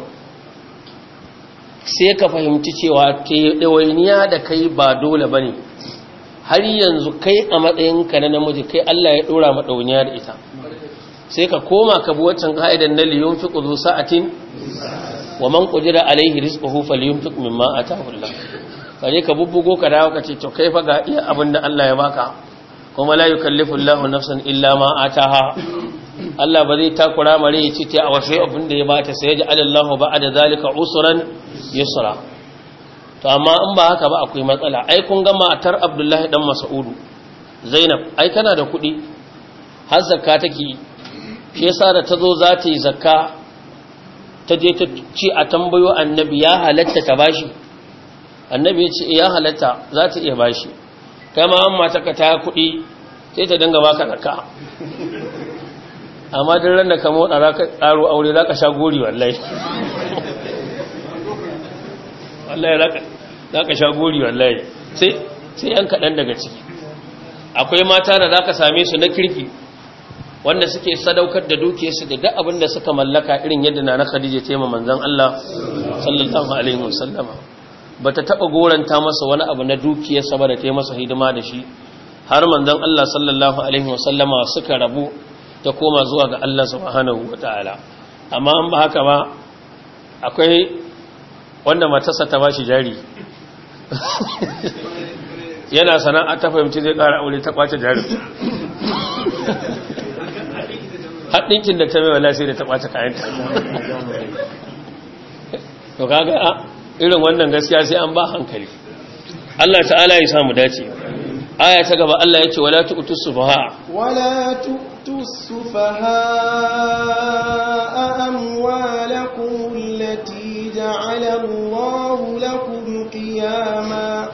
sai ka fahimci cewa ke ɗawainiya da kai ba dole ba ne har yanzu kai a matsayinka na namiji kai Allah ya ɗora ma ɗawainiya da ita sai ka koma ka bi waccan ka'idan na liyun fi ƙudu sa'atin wa man ƙudira alaihi rizquhu falyunfiq mimma ataahu Allah kaje ka bubbugo ka dawo ka ce to kai fa ga iya abin da Allah ya baka kuma la yukallifu Allahu nafsan illa ma ataha Allah ba zai takura mare ya ce ta wasai abin da ya bata sai ya ji Allahu ba'da zalika usran yusra to amma in ba haka ba akwai matsala ai kun ga matar Abdullahi dan Mas'udu Zainab ai tana da kuɗi har zakka take shi yasa da tazo za ta yi zakka ta je ta ci a tambayo annabi ya halatta ta bashi annabi ya ce ya halatta za ta iya bashi kama an mataka ta kuɗi sai ta dinga baka zakka amma duk ran da ka motsa zaka tsaro aure zaka sha gori wallahi wallahi zaka zaka sha gori wallahi sai sai an kadan daga ciki akwai mata da zaka same su na kirki wanda suke sadaukar da dukiyarsu da duk abin da suka mallaka irin yadda nana Khadija ta yi manzon Allah sallallahu alaihi wasallama bata taba goranta masa wani abu na dukiyarsa ba da ta yi masa hidima da shi har manzon Allah sallallahu alaihi wasallama suka rabu ta koma zuwa ga Allah subhanahu wataala amma an ba haka ba akwai wanda matarsa ta bashi jari yana sana'a ta fahimci zai ƙara aure ta kwace jari haɗinkin da ta mai wala sai da ta kwace kayanta to kaga irin wannan gaskiya sai an ba hankali Allah ta'ala ya samu dace aya ta gaba Allah yace wala tu'tus sufaha
wala tu'tus sufaha amwalakum allati ja'ala Allahu lakum qiyama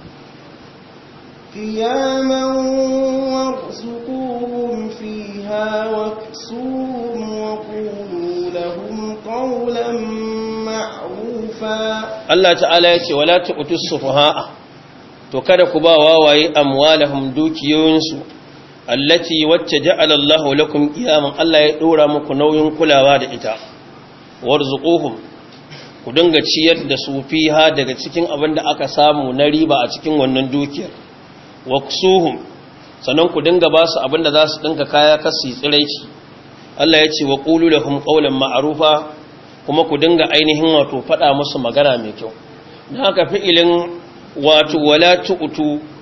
qiyaman warzuquhum fiha waksuhum wa qulu lahum qawlan ma'rufa
Allah ta'ala yace wala tu'tus sufaha to kada ku ba wawaye amwalahum dukiyoyinsu allati wacce ja'ala Allahu lakum qiyaman Allah ya dora muku nauyin kulawa da ita warzuquhum ku dinga ciyar da su fiha daga cikin abin da aka samu na riba a cikin wannan dukiyar waqsuhum sannan ku dinga ba su abin da za su dinka kaya kasu tsiraici Allah ya ce wa qulu lahum qawlan ma'rufa kuma ku dinga ainihin wato fada musu magana mai kyau dan haka fi'ilin wato wala tu'tu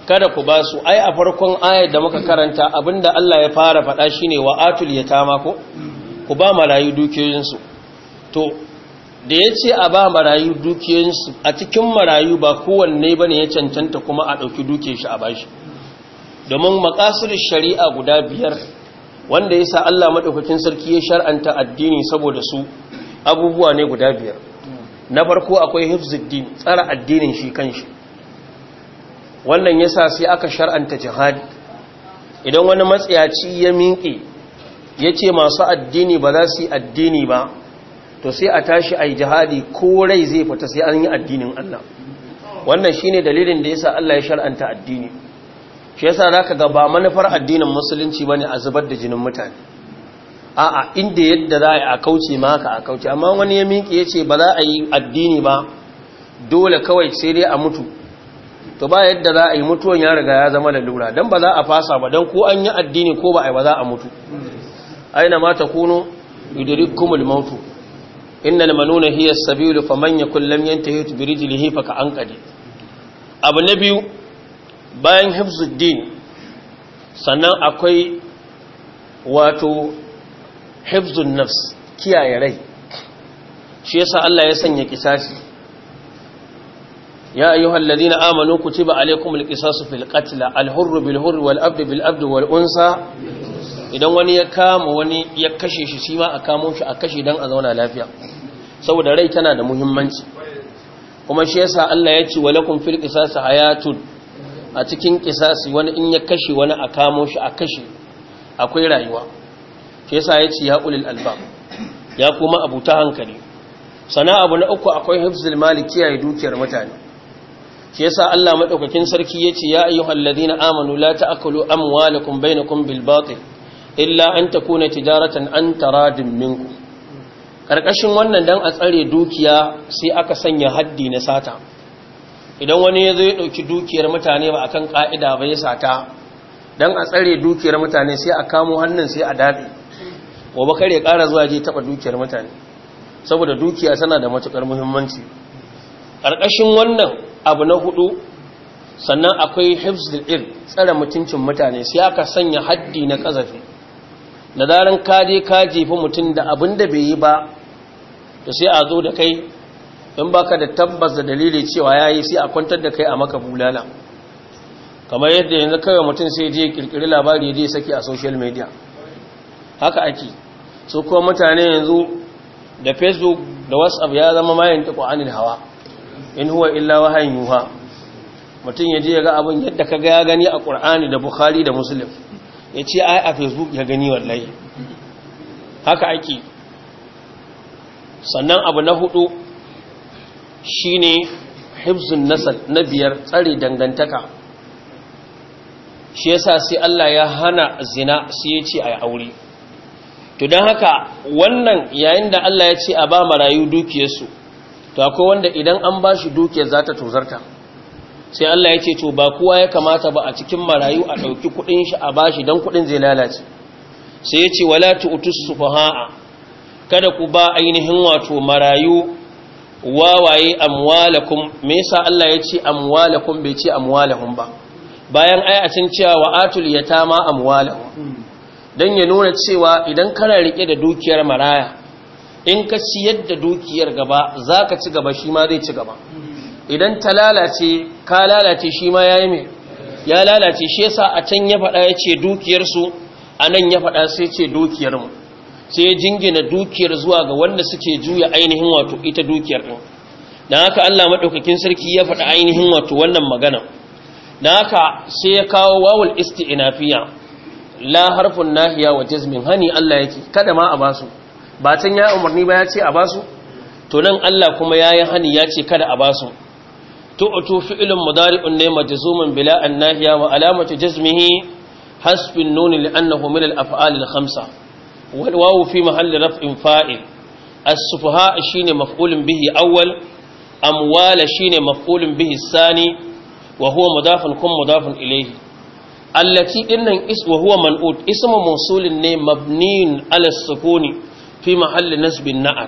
kada ku ba su ai a farkon ayar da muka karanta abinda Allah ya fara faɗa shine wa atul yatama ko ku ba marayu dukiyoyinsu to da yace a ba marayu dukiyoyinsu a cikin marayu ba kowanne bane ya cancanta kuma a dauki dukiyar shi a bashi domin maqasid shari'a guda biyar wanda yasa Allah madaukakin sarki ya shar'anta addini saboda su abubuwa ne guda biyar na farko akwai hifzuddin tsara addinin shi kanshi wannan yasa sai aka shar'anta jihadi idan wani matsayaci ya minke yace masu addini ba za su yi addini ba to sai a tashi ai jihadi ko rai zai fita sai an yi addinin Allah wannan shine dalilin da yasa Allah ya shar'anta addini shi yasa zaka ga ba manufar addinin musulunci bane a zubar da jinin mutane a'a inda yadda za a kauce ma haka a kauce amma wani ya minke yace ba za a yi addini ba dole kawai sai dai a mutu to ba yadda za a yi mutuwan ya riga ya zama lalura don ba za a fasa ba don ko an yi addini ko ba a yi ba za a mutu aina ma ta kuno yudrikumul mautu innal manuna hiya as-sabilu faman yakul lam yantahi bi rijlihi fa ka anqadi abu na biyu bayan hifzuddin sannan akwai wato hifzun nafs kiyaye rai shi yasa Allah ya sanya kisasi يا أيها الذين آمنوا كتب عليكم القصاص في القتل الحر بالحر والأبد بالأبد والأنثى idan wani ya kama wani ya kashe shi shi ma a kamo shi a kashe dan a zauna lafiya saboda rai tana da muhimmanci kuma shi yasa Allah ya ce walakum fil qisas hayatun a cikin qisasi wani in ya kashe wani a kamo shi a kashe akwai rayuwa shi yasa ya ce ya ulil albab ya kuma abuta hankali sana abu na uku akwai hifzul mali kiyaye dukiyar mutane shi yasa Allah madaukakin sarki yace ya ayyuhal ladina amanu la ta'kulu amwalakum bainakum bil batil illa an takuna tijaratan an taradin minkum karkashin wannan dan a tsare dukiya sai aka sanya haddi na sata idan wani yazo ya dauki dukiyar mutane ba akan kaida ba ya sata dan a tsare dukiyar mutane sai a kamo hannun sai a dade gobe kare ƙara zuwa je taba dukiyar mutane saboda dukiya tana da matukar muhimmanci karkashin wannan abu na hudu sannan akwai hifzul ilm tsare mutuncin mutane sai aka sanya haddi na kazafi da zaran ka je ka jefi mutum da abin da bai yi ba to sai a zo da kai in baka da tabbas da dalili cewa yayi sai a kwantar da kai a maka bulala kamar yadda yanzu kawai mutum sai je kirkiri labari ya je saki a social media haka ake so kuma mutane yanzu da Facebook da WhatsApp ya zama mayan ta Qur'anil hawa in huwa illa wahayin yuha mutum ya je ya ga abin yadda ka ga ya gani a Qur'ani da Bukhari da Muslim ya ce ai a Facebook ya gani wallahi haka ake sannan abu na hudu shine hifzun nasal na biyar tsare dangantaka shi yasa sai Allah ya hana zina sai ya ce ai aure to dan haka wannan yayin da Allah ya ce a ba marayu dukiyarsu to akwai wanda idan an ba shi dukiyar za ta tozarta sai Allah ya ce to ba kowa ya kamata ba a cikin marayu a ɗauki kuɗin shi a ba shi don kuɗin zai lalace sai ya ce wala tu'tus sufaha'a kada ku ba ainihin wato marayu wawaye amwalakum me yasa Allah ya ce amwalakum bai ce amwalahum ba bayan ayacin cewa wa atul yatama amwalahum dan ya nuna cewa idan kana rike da dukiyar maraya in ka ciyar da dukiyar gaba za ka ci gaba shi ma zai ci gaba idan ta lalace ka lalace shi ma ya yi mai ya lalace shi yasa a can ya faɗa ya ce dukiyarsu a nan ya faɗa sai ce dukiyarmu sai ya jingina dukiyar zuwa ga wanda suke juya ainihin wato ita dukiyar ɗin don haka Allah maɗaukakin sarki ya faɗa ainihin wato wannan magana don haka sai ya kawo wawul isti'nafiya la harfun nahiya wa jazmin hani Allah yake kada ma a basu ba can ya umarni ba ya ce a basu to nan Allah kuma ya yi hani ya ce kada a basu tu'tu fi'lun mudari'un ne majzumun bila annahiya wa alamatu jazmihi hasbin nun li'annahu min al-af'al al-khamsa wal wawu fi mahalli raf'in fa'il as-sufaha shine maf'ulun bihi awwal amwala shine maf'ulun bihi sani wa huwa mudafun kum mudafun ilayhi allati dinnan is wa huwa man'ut ismu mawsulin ne mabniun ala sukuni fi mahalli nasbin na'at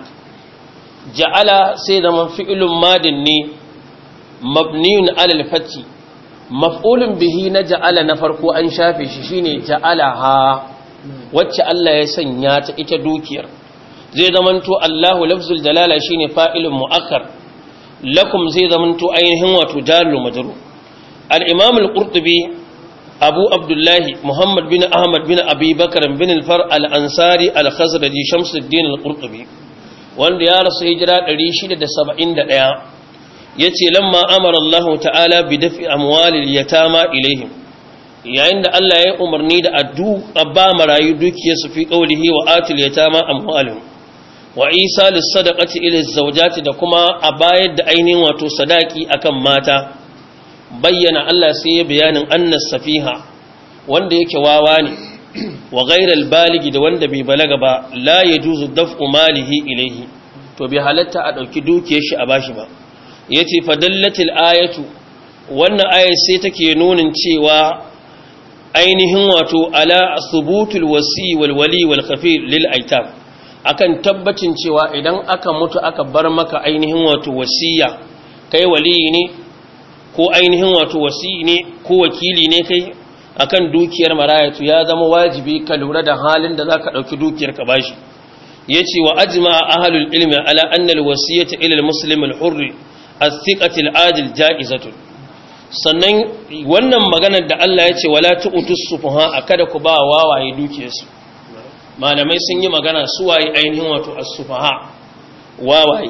ja'ala sai da man fi'lun madin ne mabniun ala al-fathi maf'ulun bihi na ja'ala na farko an shafe shi shine ja'alaha wacce Allah ya sanya ta ita dukiyar zai zamanto Allahu lafzul jalala shine fa'ilun mu'akkar lakum zai zamanto ainihin wato jarul majrur al-imam al-qurtubi abu abdullahi muhammad bin ahmad bin abi bakr bin al-far al-ansari al-khazraji shamsuddin al-qurtubi wanda ya rasu hijira ɗari shida da saba'in da ɗaya yace lamma amara Allah ta'ala bi daf'i amwalil yatama ilaihim yayin da Allah ya umarni da addu abba marayu dukiyarsu fi qaulihi wa atil yatama amwalihim wa isa lis-sadaqati ila az-zawjati da kuma a bayar da ainihin wato sadaki akan mata bayyana Allah sai ya bayanin annas safiha wanda yake wawa ne wa ghairal baligi da wanda bai balaga ba la yajuzu daf'u malihi ilayhi to bai halatta a dauki dukiyar shi a bashi ba yace fadallatil ayatu wannan ayar sai take nunin cewa ainihin wato ala thubutul wasi wal wali wal khafir lil aitam akan tabbacin cewa idan aka mutu aka bar maka ainihin wato wasiya kai wali ne ko ainihin wato wasi ne ko wakili ne kai akan dukiyar marayatu ya zama wajibi ka lura da halin da zaka dauki dukiyar ka bashi yace wa ajma'a ahlul ilmi ala anna alwasiyata ila almuslim alhurr as-thiqati al-ajil ja'izatun sannan wannan maganar da Allah yace wala tu'tus sufaha akada ku ba wawaye dukiyarsu malamai sun yi magana su waye ainihin wato as-sufaha wawaye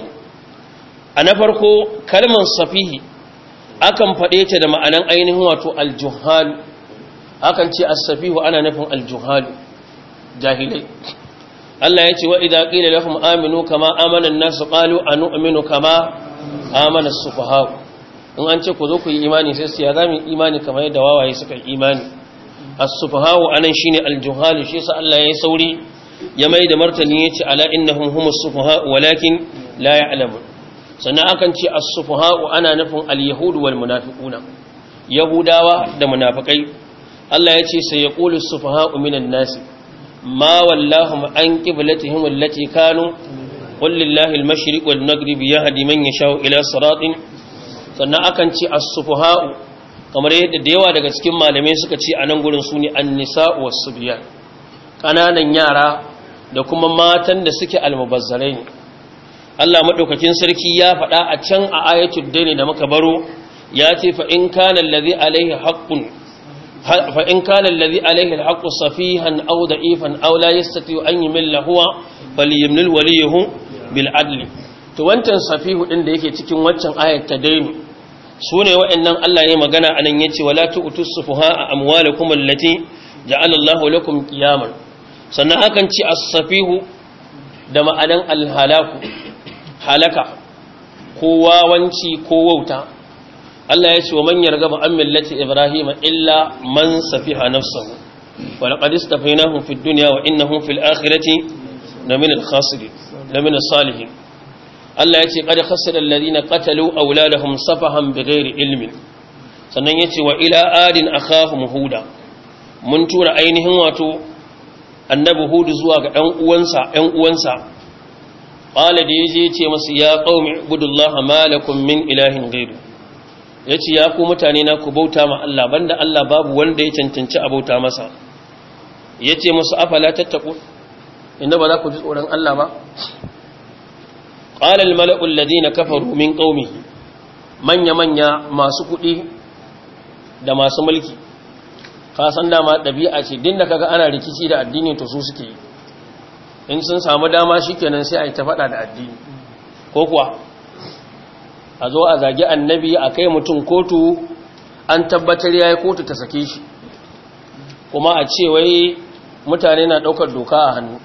a na farko kalmar safihi akan fade ta da ma'anan ainihin wato al-juhal akan ce as-safihu ana nufin al-juhal jahilai Allah yace wa idza qila lahum aminu kama amana an-nas qalu anu'minu kama amana as-sufaha in an ce ku zo ku yi imani sai su ya zami imani kamar yadda wawaye suka yi imani as-sufaha anan shine al-juhal shi yasa Allah yayi sauri ya mai da martani yace ala innahum humus sufaha walakin la ya'lamun sannan akan ce as-sufaha ana nufin al-yahud wal munafiquna yahudawa da munafikai Allah yace sai yaqulu as-sufaha minan nas ma wallahum an qiblatihim allati kanu qul lillahi al-mashriq wal maghrib yahdi man yasha'u ila siratin sannan akan ce as-sufaha kamar yadda da yawa daga cikin malamai suka ce a nan gurin su ne an-nisa'u was-subyan kananan yara da kuma matan da suke almubazzarai Allah madaukakin sarki ya faɗa a can a ayatul daini da muka baro ya ce fa in kana allazi alaihi haqqun fa in kana allazi alaihi alhaqqu safihan aw da'ifan aw la yastati an yumilla huwa falyumlil waliyuhu bil adli to wancan safihu din da yake cikin waccan ayat ta daini sune wa'annan Allah ya magana anan yace wala tu'tus sufaha amwalakum allati ja'ala Allahu lakum qiyaman sannan akan ci as-safihu da ma'anan al-halaku halaka ko wawanci ko wauta Allah ya ce wa man yargaba an millati ibrahima illa man safiha nafsuhu wa laqad istafaynahum fid dunya wa innahum fil akhirati lamin al-khasirin lamin as-salihin Allah ya ce qad khasira alladhina qatalu awladahum safahan bighairi ilmin sannan yace wa ila adin akhahum huda mun tura ainihin wato annabi hudu zuwa ga dan uwansa ɗan uwansa qala da yaje yace masu ya qaumi ibudullaha malakum min ilahin ghairu yace ya ku mutane na ku bauta ma Allah banda Allah babu wanda ya cancanci a bauta masa yace musu afala tattaqu inda ba za ku ji tsoron Allah ba qala al mala'u alladhina kafaru min qaumihi manya manya masu kudi da masu mulki ka san dama dabi'a ce dinda kaga ana rikici da addini to su suke yi in sun samu dama shikenan sai a yi ta fada da addini ko kuwa a zo a zagi annabi a kai mutum kotu an tabbatar yayi kotu ta sake shi kuma a ce wai mutane na daukar doka a hannu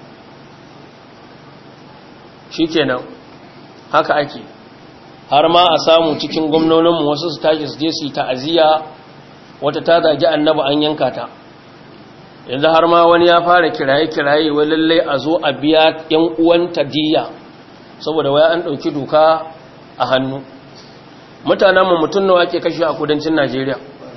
shikenan haka ake har ma a samu cikin gwamnoninmu wasu su tashi su je su yi ta'aziyya wata ta zagi annabi an yanka ta yanzu har ma wani ya fara kiraye-kiraye wai lallai a zo a biya yan uwanta diya saboda wai an ɗauki doka a hannu mutanenmu mutum nawa ke kashe a kudancin Najeriya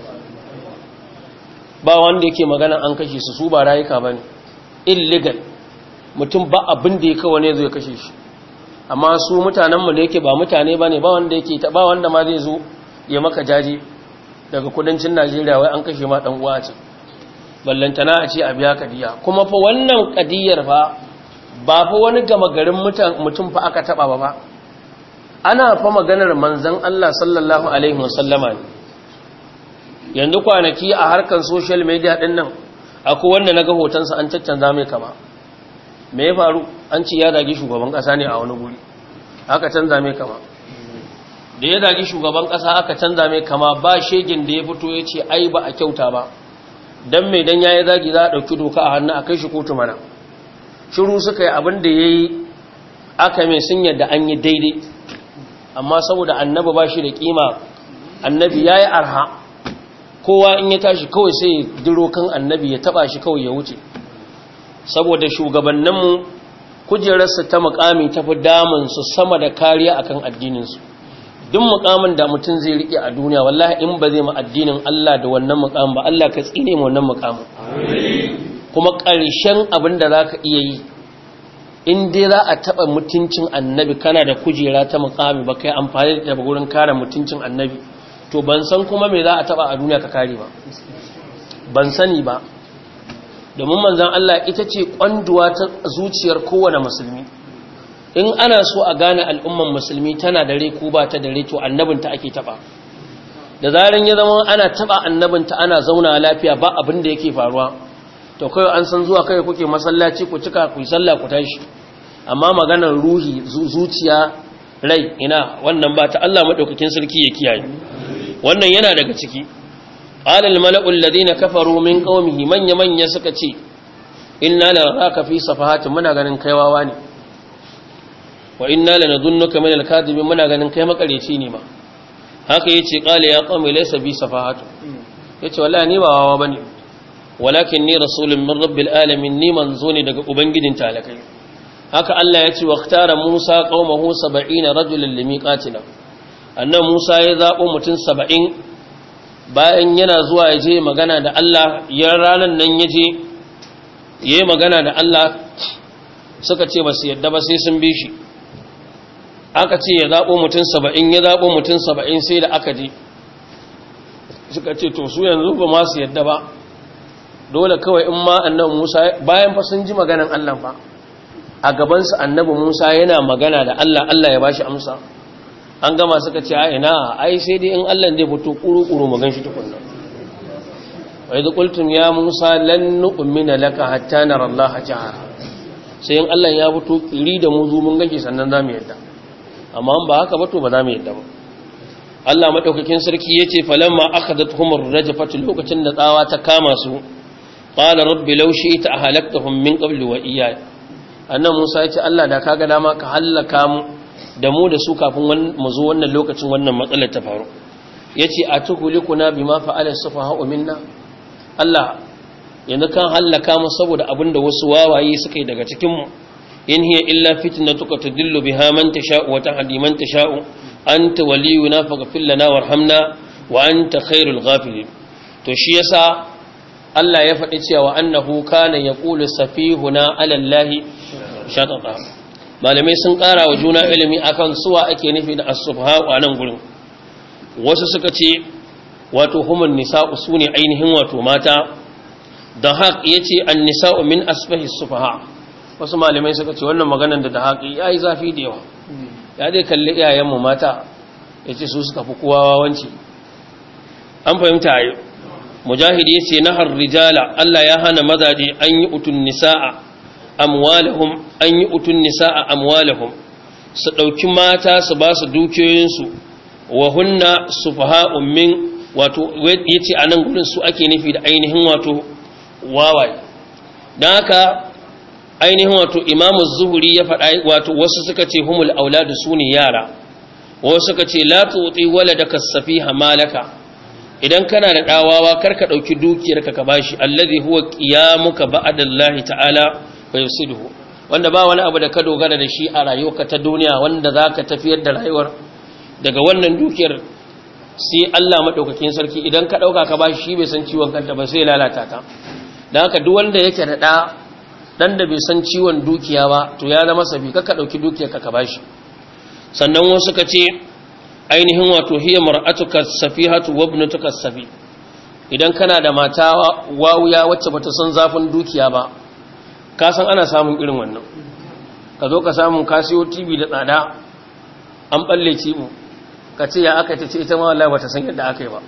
ba wanda yake magana an kashe su su ba rayuka ba ne illegal mutum ba abin da ya kawo ne zai kashe shi amma su mutanenmu da yake ba mutane ba ne ba wanda yake ba wanda ma zai zo ya maka jaji daga kudancin Najeriya wai an kashe ma dan uwa ce ballantana a ce a biya kadiya kuma fa wannan kadiyar fa ba fa wani gama garin mutum fa aka taba ba fa ana fa maganar manzon Allah sallallahu alaihi wasallama ne yanzu kwanaki a harkar social media din nan akwai wanda naga hotonsa an caccanza mai kama me ya faru an ci ya zagi shugaban kasa ne a wani guri aka canza mai kama da ya zagi shugaban kasa aka canza mai kama ba shegin da ya fito ya ce ai ba a kyauta ba dan mai dan yayi zagi za a dauki doka a hannu a kai shi kotu mana shiru suka yi abin da yayi aka mai sun yadda an yi daidai amma saboda annabi ba shi da kima annabi yayi arha kowa in ya tashi kawai sai ya diro kan annabi ya taba shi kawai ya wuce saboda shugabanninmu kujerarsu ta mukami tafi damun su sama da kariya akan addininsu duk mukamin da mutum zai rike a duniya wallahi in ba zai ma addinin Allah da wannan mukamin ba Allah ka tsine mu wannan mukamin kuma ƙarshen abin da zaka iya yi in dai za a taba mutuncin annabi kana da kujera ta mukami ba kai amfani da gurin kare mutuncin annabi to ban san kuma me za a taba a duniya ka kare ba ban sani ba domin manzon Allah ita ce kwanduwa ta zuciyar kowane musulmi in ana so a gane al'umman musulmi tana da rai ko ba ta da rai to annabinta ake taba da zaran ya zama ana taba annabinta ana zauna lafiya ba abin da yake faruwa to kai an san zuwa kai kuke masallaci ku cika ku yi sallah ku tashi amma maganar ruhi zuciya rai ina wannan ba ta Allah madaukakin sarki ya kiyaye wannan yana daga ciki qala al mala'u alladhina kafaru min qaumihi manya manya suka ce inna laraka fi safahati muna ganin kaiwawa ne wa inna lanadhunnuka min al kadhibin muna ganin kai makareci ne ma haka yace qala ya qaumi laysa bi safahatu yace wallahi ni ba wawa bane walakin ni rasulun min rabbil alamin ni manzo ne daga ubangijin talakai haka Allah yace waqtara Musa qaumahu sab'ina rajulan limiqatina annan Musa ya zaɓo mutum saba'in bayan yana zuwa ya je magana da Allah ya ranar nan ya je ya yi magana da Allah suka ce ba su yadda ba sai sun bi shi aka ce ya zaɓo mutum saba'in ya zaɓo mutum saba'in sai da aka je suka ce to su yanzu ba masu yadda ba dole kawai in ma annan Musa bayan fa sun ji maganan Allah fa a gabansu annabi Musa yana magana da Allah Allah ya ba shi amsa an gama suka ce a ina ai sai dai in Allah zai fito kuru-kuru magan shi tukunna wa idh qultum ya Musa lan nu'mina laka hatta nara Allah jahara sai in Allah ya fito kiri da mu zu mun ganki sannan zamu yadda amma ba haka ba to ba zamu yadda ba Allah madaukakin sarki yace falamma akhadathum ar-rajfatu lokacin da tsawa ta kama su qala rabbi law shi'ta ahlaktahum min qabli wa iyya annabi Musa yace Allah da kaga dama ka halaka mu da mu da su kafin mu zo wannan lokacin wannan matsalar ta faru yace atukulikuna bima fa'ala sufaha'u minna Allah yanzu kan halaka mu saboda abinda wasu wawaye suka yi daga cikin mu in hiya illa fitnatuka tudillu biha man tasha'u wa tahdi man tasha'u anta waliyuna faghfir lana warhamna wa anta khairul ghafilin to shi yasa Allah ya faɗi cewa annahu kana yaqulu safihuna ala allahi shatata malamai sun ƙara wa juna ilimi akan suwa ake nufi da as-sufaha'u a nan gurin wasu suka ce wato humun nisa'u sune ainihin wato mata da haq yace an-nisa'u min asfahi as-sufaha wasu malamai suka ce wannan maganar da da haq yayi zafi da yawa ya dai kalli iyayen mu mata yace su suka fi kowa wawanci an fahimta ayi mujahid yace nahar rijala Allah ya hana mazaje an yi utun nisa'a amwalahum an yi utun nisa'a amwalahum su dauki mata su ba su dukiyoyinsu wa hunna sufaha'un min wato yace anan gurin su ake nufi da ainihin wato wawaye dan haka ainihin wato Imam az-Zuhri ya faɗa wato wasu suka ce humul auladu sune yara wasu suka ce la tuti waladaka safiha malaka idan kana da dawawa karka dauki dukiyarka ka bashi allazi huwa qiyamuka ba'dallahi ta'ala fa yusiduhu wanda ba wani abu da ka dogara da shi a rayuwarka ta duniya wanda zaka tafiyar da rayuwar daga wannan dukiyar sai Allah madaukakin sarki idan ka dauka ka bashi shi bai san ciwon kanta ba sai lalata ta dan haka duk wanda yake da da dan da bai san ciwon dukiya ba to ya zama safi kaka dauki dukiyarka ka bashi sannan wasu suka ce ainihin wato hiya mar'atuka safihatu wa ibnatuka safi idan kana da mata wawuya wacce bata san zafin dukiya ba ka san ana samun irin wannan ka zo ka samu ka siyo T V da tsada an balle cibo ka ce ya aka tace ita ma wallahi bata san yadda aka yi ba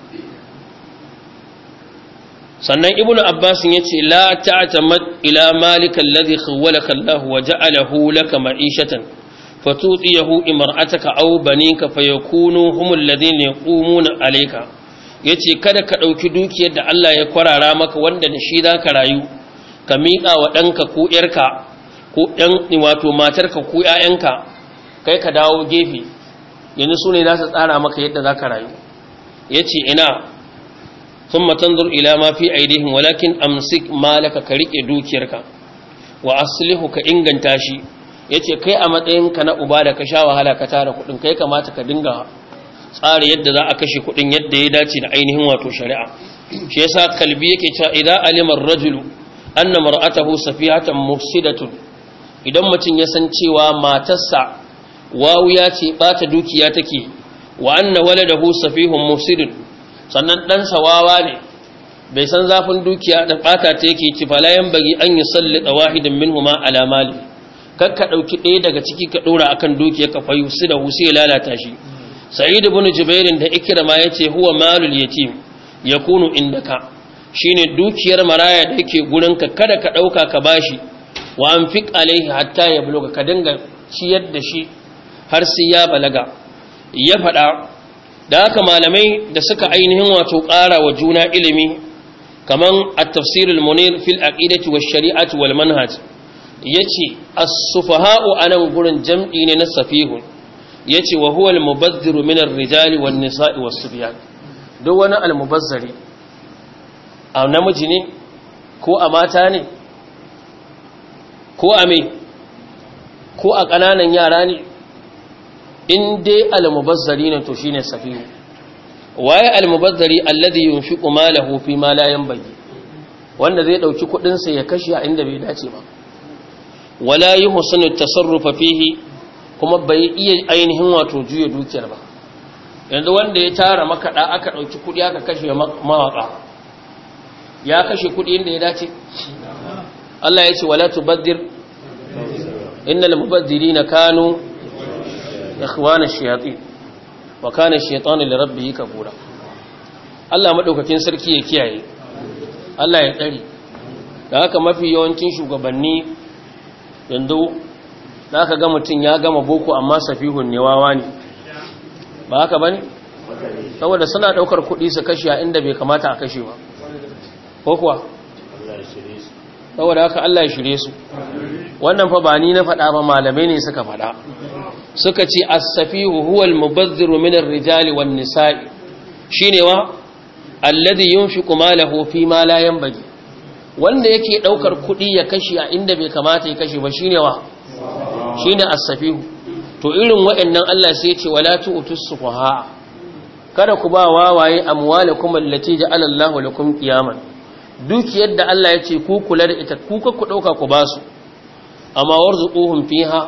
sannan ibnu abbas yace la ta'tamad ila malika alladhi khawwalaka Allah wa ja'alahu laka ma'ishatan fatutiyahu imra'ataka aw banika fayakunu humul ladina yaqumuna alayka yace kada ka dauki dukiyar da Allah ya kwarara maka wanda da shi zaka rayu ka miƙa wa danka ko yarka ko dan wato matarka ko ƴaƴanka kai ka dawo gefe yanzu sune za su tsara maka yadda zaka rayu yace ina thumma tanzur ila ma fi aidihim walakin amsik malaka ka rike dukiyarka wa aslihu ka inganta shi yace kai a matsayinka na uba da ka sha wahala ka tara kudin kai kamata ka dinga tsara yadda za a kashe kudin yadda ya dace da ainihin wato shari'a shi yasa kalbi yake cewa idza alima ar-rajulu anna mar'atahu safihatan mufsidatun idan mutun ya san cewa matarsa wawuya ce bata dukiya take wa anna waladahu safihun mufsidun sannan dan sawawa ne bai san zafin dukiya da bata ta yake ci falayan bagi an yusallita wahidan minhuma ala mali kakka dauki ɗaya daga ciki ka dora akan dukiyar ka fayu su da husi lalata shi sa'id ibn jubair da ikrama yace huwa malul yatim yakunu indaka shine dukiyar maraya da yake gurin ka kada ka dauka ka bashi wa anfiq alaihi hatta yabluga ka dinga ciyar da shi har sai ya balaga ya fada da haka malamai da suka ainihin wato ƙara wa juna ilimi kaman at-tafsir al-munir fil aqidati wash-shari'ati wal manhaj yace as-sufaha'u anan gurin jam'i ne na safihun yace wa huwa al-mubadhdhiru min ar-rijali wan-nisa'i was-subyan duk wani al-mubazzari a namiji ne ko a mata ne ko a me ko a kananan yara ne in dai al-mubazzari ne to shine safihu waye al-mubazzari alladhi yunfiqu malahu fi ma la yanbaghi wanda zai dauki kudin sa ya kashe a inda bai dace ba wala yuhsinu at-tasarrufa fihi kuma bai iya ainihin wato juye dukiyar ba yanzu wanda ya tara makada aka dauki kudi aka kashe mawaka ya kashe kudi inda ya dace Allah ya ce wala tubaddir innal mubazzirina kanu ikhwana ash-shayatin wa kana ash-shaytanu li rabbihi kafura Allah madaukakin sarki ya kiyaye Allah ya tsare da haka mafi yawancin shugabanni yanzu zaka ga mutun ya gama boko amma safihun ne wawa ne ba haka bane saboda suna daukar kudi su kashe a inda bai kamata a kashe ba ko kuwa Allah ya shirye su saboda haka Allah ya shirye su wannan fa ba ni na faɗa ba malamai ne suka faɗa suka ce as-safihu huwa al-mubadhdhiru min ar-rijali wan-nisa'i shine wa alladhi yunfiqu malahu fi ma la yanbaghi wanda yake daukar kudi ya kashi a inda bai kamata ya kashi ba shine wa shine as-safihu to irin waɗannan Allah sai ya ce wala tu'tus sufaha kada ku ba wawaye amwalakum allati ja'ala Allahu lakum qiyaman dukiyar da Allah ya ce ku kula da ita ku ku dauka ku basu amma warzuquhum fiha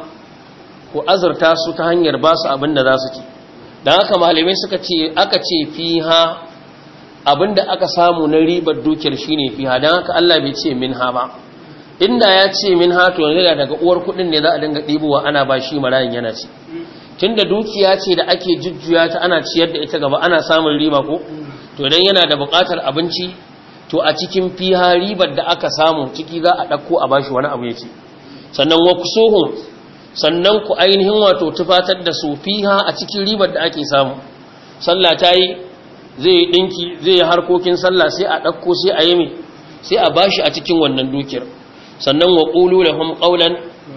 ku azurta su ta hanyar ba su abinda za su ci dan haka malamai suka ce aka ce fiha abinda aka samu na ribar dukiyar shine fiha dan haka Allah bai ce minha ba inda ya ce minha to yanzu daga uwar kudin ne za a dinga dibowa ana ba shi marayin yana ci tunda dukiya ce da ake jujjuya ta ana ciyar da ita gaba ana samun riba ko to idan yana da buƙatar abinci to a cikin fiha ribar da aka samu ciki za a dauko a bashi wani abu ya ci sannan wa kusuhum sannan ku ainihin wato tufatar da su fiha a cikin ribar da ake samu sallah tayi zai yi dinki zai yi harkokin sallah sai a dauko sai a yi mi sai a bashi a cikin wannan dukiyar sannan wa qulu lahum qawlan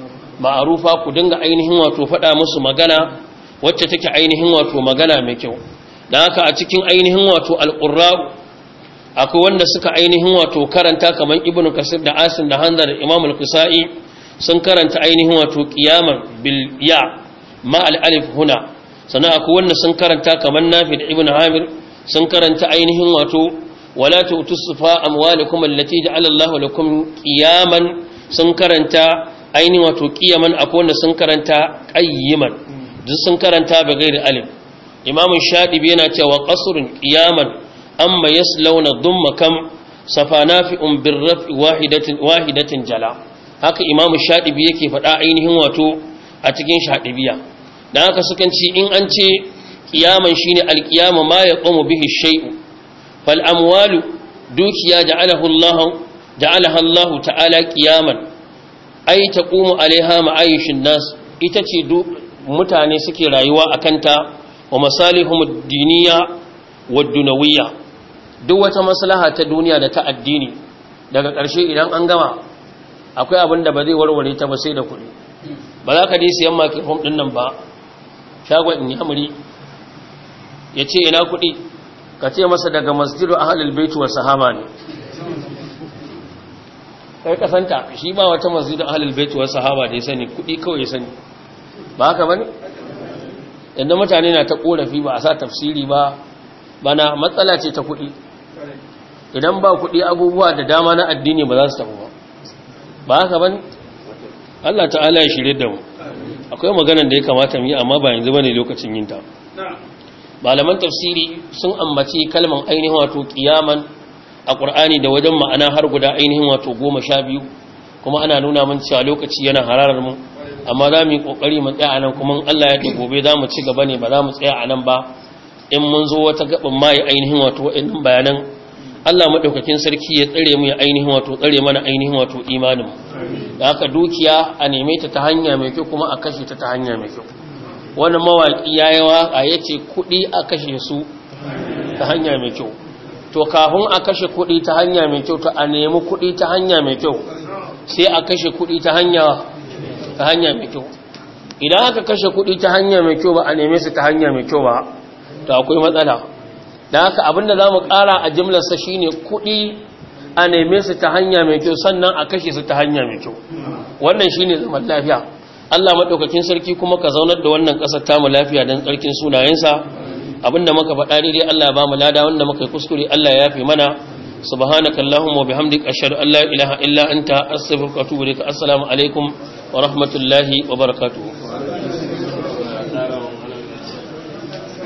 ma'rufa ku dinga ainihin wato fada musu magana wacce take ainihin wato magana mai kyau dan haka a cikin ainihin wato alqurra akwai wanda suka ainihin wato karanta kaman ibnu kasir da asim da hanzar da imam al-qusai sun karanta ainihin wato qiyaman bil ya ma al alif huna sannan akwai wanda sun karanta kaman nafi da ibnu hamir sun karanta ainihin wato wala tutusfa amwalakum allati ja'ala Allahu lakum qiyaman sun karanta ainihin wato qiyaman akwai wanda sun karanta qayyiman duk sun karanta ba gairi alif Imam Shadibi yana cewa qasrun qiyaman amma yaslawna dhumma kam safanafi'un birraf'i wahidatin wahidatin jala haka Imam Shadibi yake faɗa ainihin wato a cikin Shadibiya dan haka sukan ci in an ce qiyaman shine alqiyama ma yaqumu bihi shay'u fal amwalu dukiya ja'alahu Allah ja'alaha Allah ta'ala qiyaman ay taqumu alaiha ma'ayishin nas ita ce mutane suke rayuwa akanta wa masalihum ad-diniyya wad-dunawiyya duk wata maslaha ta duniya da ta addini daga ƙarshe idan an gama akwai abin da ba zai warware ta ba sai da kuɗi ba za ka dai siyan microphone din nan ba shagon in yamuri ya ce ina kuɗi ka ce masa daga masjidu ahlul bait wa sahaba ne kai kasanta shi ba wata masjidu ahlul bait wa sahaba da ya sani kuɗi kawai ya sani ba haka bane yanda mutane na ta korafi ba a sa tafsiri ba bana matsala ce ta kuɗi idan ba kuɗi abubuwa da dama na addini ba za su tafi ba ba haka bane Allah ta'ala ya shirye da mu akwai maganar da ya kamata mu yi amma ba yanzu bane lokacin yin ta malaman tafsiri sun ambaci kalman ainihin wato qiyaman a Qur'ani da wajen ma'ana har guda ainihin wato goma sha biyu kuma ana nuna mun cewa lokaci yana hararar mu amma za mu yi kokari mu tsaya anan kuma Allah ya ta gobe za mu ci gaba ne ba za mu tsaya anan ba in mun zo wata gaban ma yi ainihin wato wa'annan bayanan Allah madaukakin sarki ya tsare mu ya ainihin wato tsare mana ainihin wato imanin mu da haka dukiya a neme ta ta hanya mai kyau kuma a kashe ta ta hanya mai kyau wannan mawaki yayi waka yace kudi a kashe su ta hanya mai kyau to kafin a kashe kudi ta hanya mai kyau to a nemi kudi ta hanya mai kyau sai a kashe kudi ta hanya ta hanya mai kyau idan aka kashe kudi ta hanya mai kyau ba a neme su ta hanya mai kyau ba to akwai matsala dan haka abinda zamu ƙara a jimlar sa shine kudi a neme su ta hanya mai kyau sannan a kashe su ta hanya mai kyau wannan shine zaman lafiya Allah madaukakin sarki kuma ka zaunar da wannan ƙasar ta mu lafiya dan tsarkin sunayensa abinda muka faɗa dai Allah ya ba mu lada wanda muka yi kuskure Allah ya yafe mana subhanakallahumma wa bihamdika ashhadu an la ilaha illa anta astaghfiruka wa atubu ilaik assalamu alaikum wa rahmatullahi wa barakatuh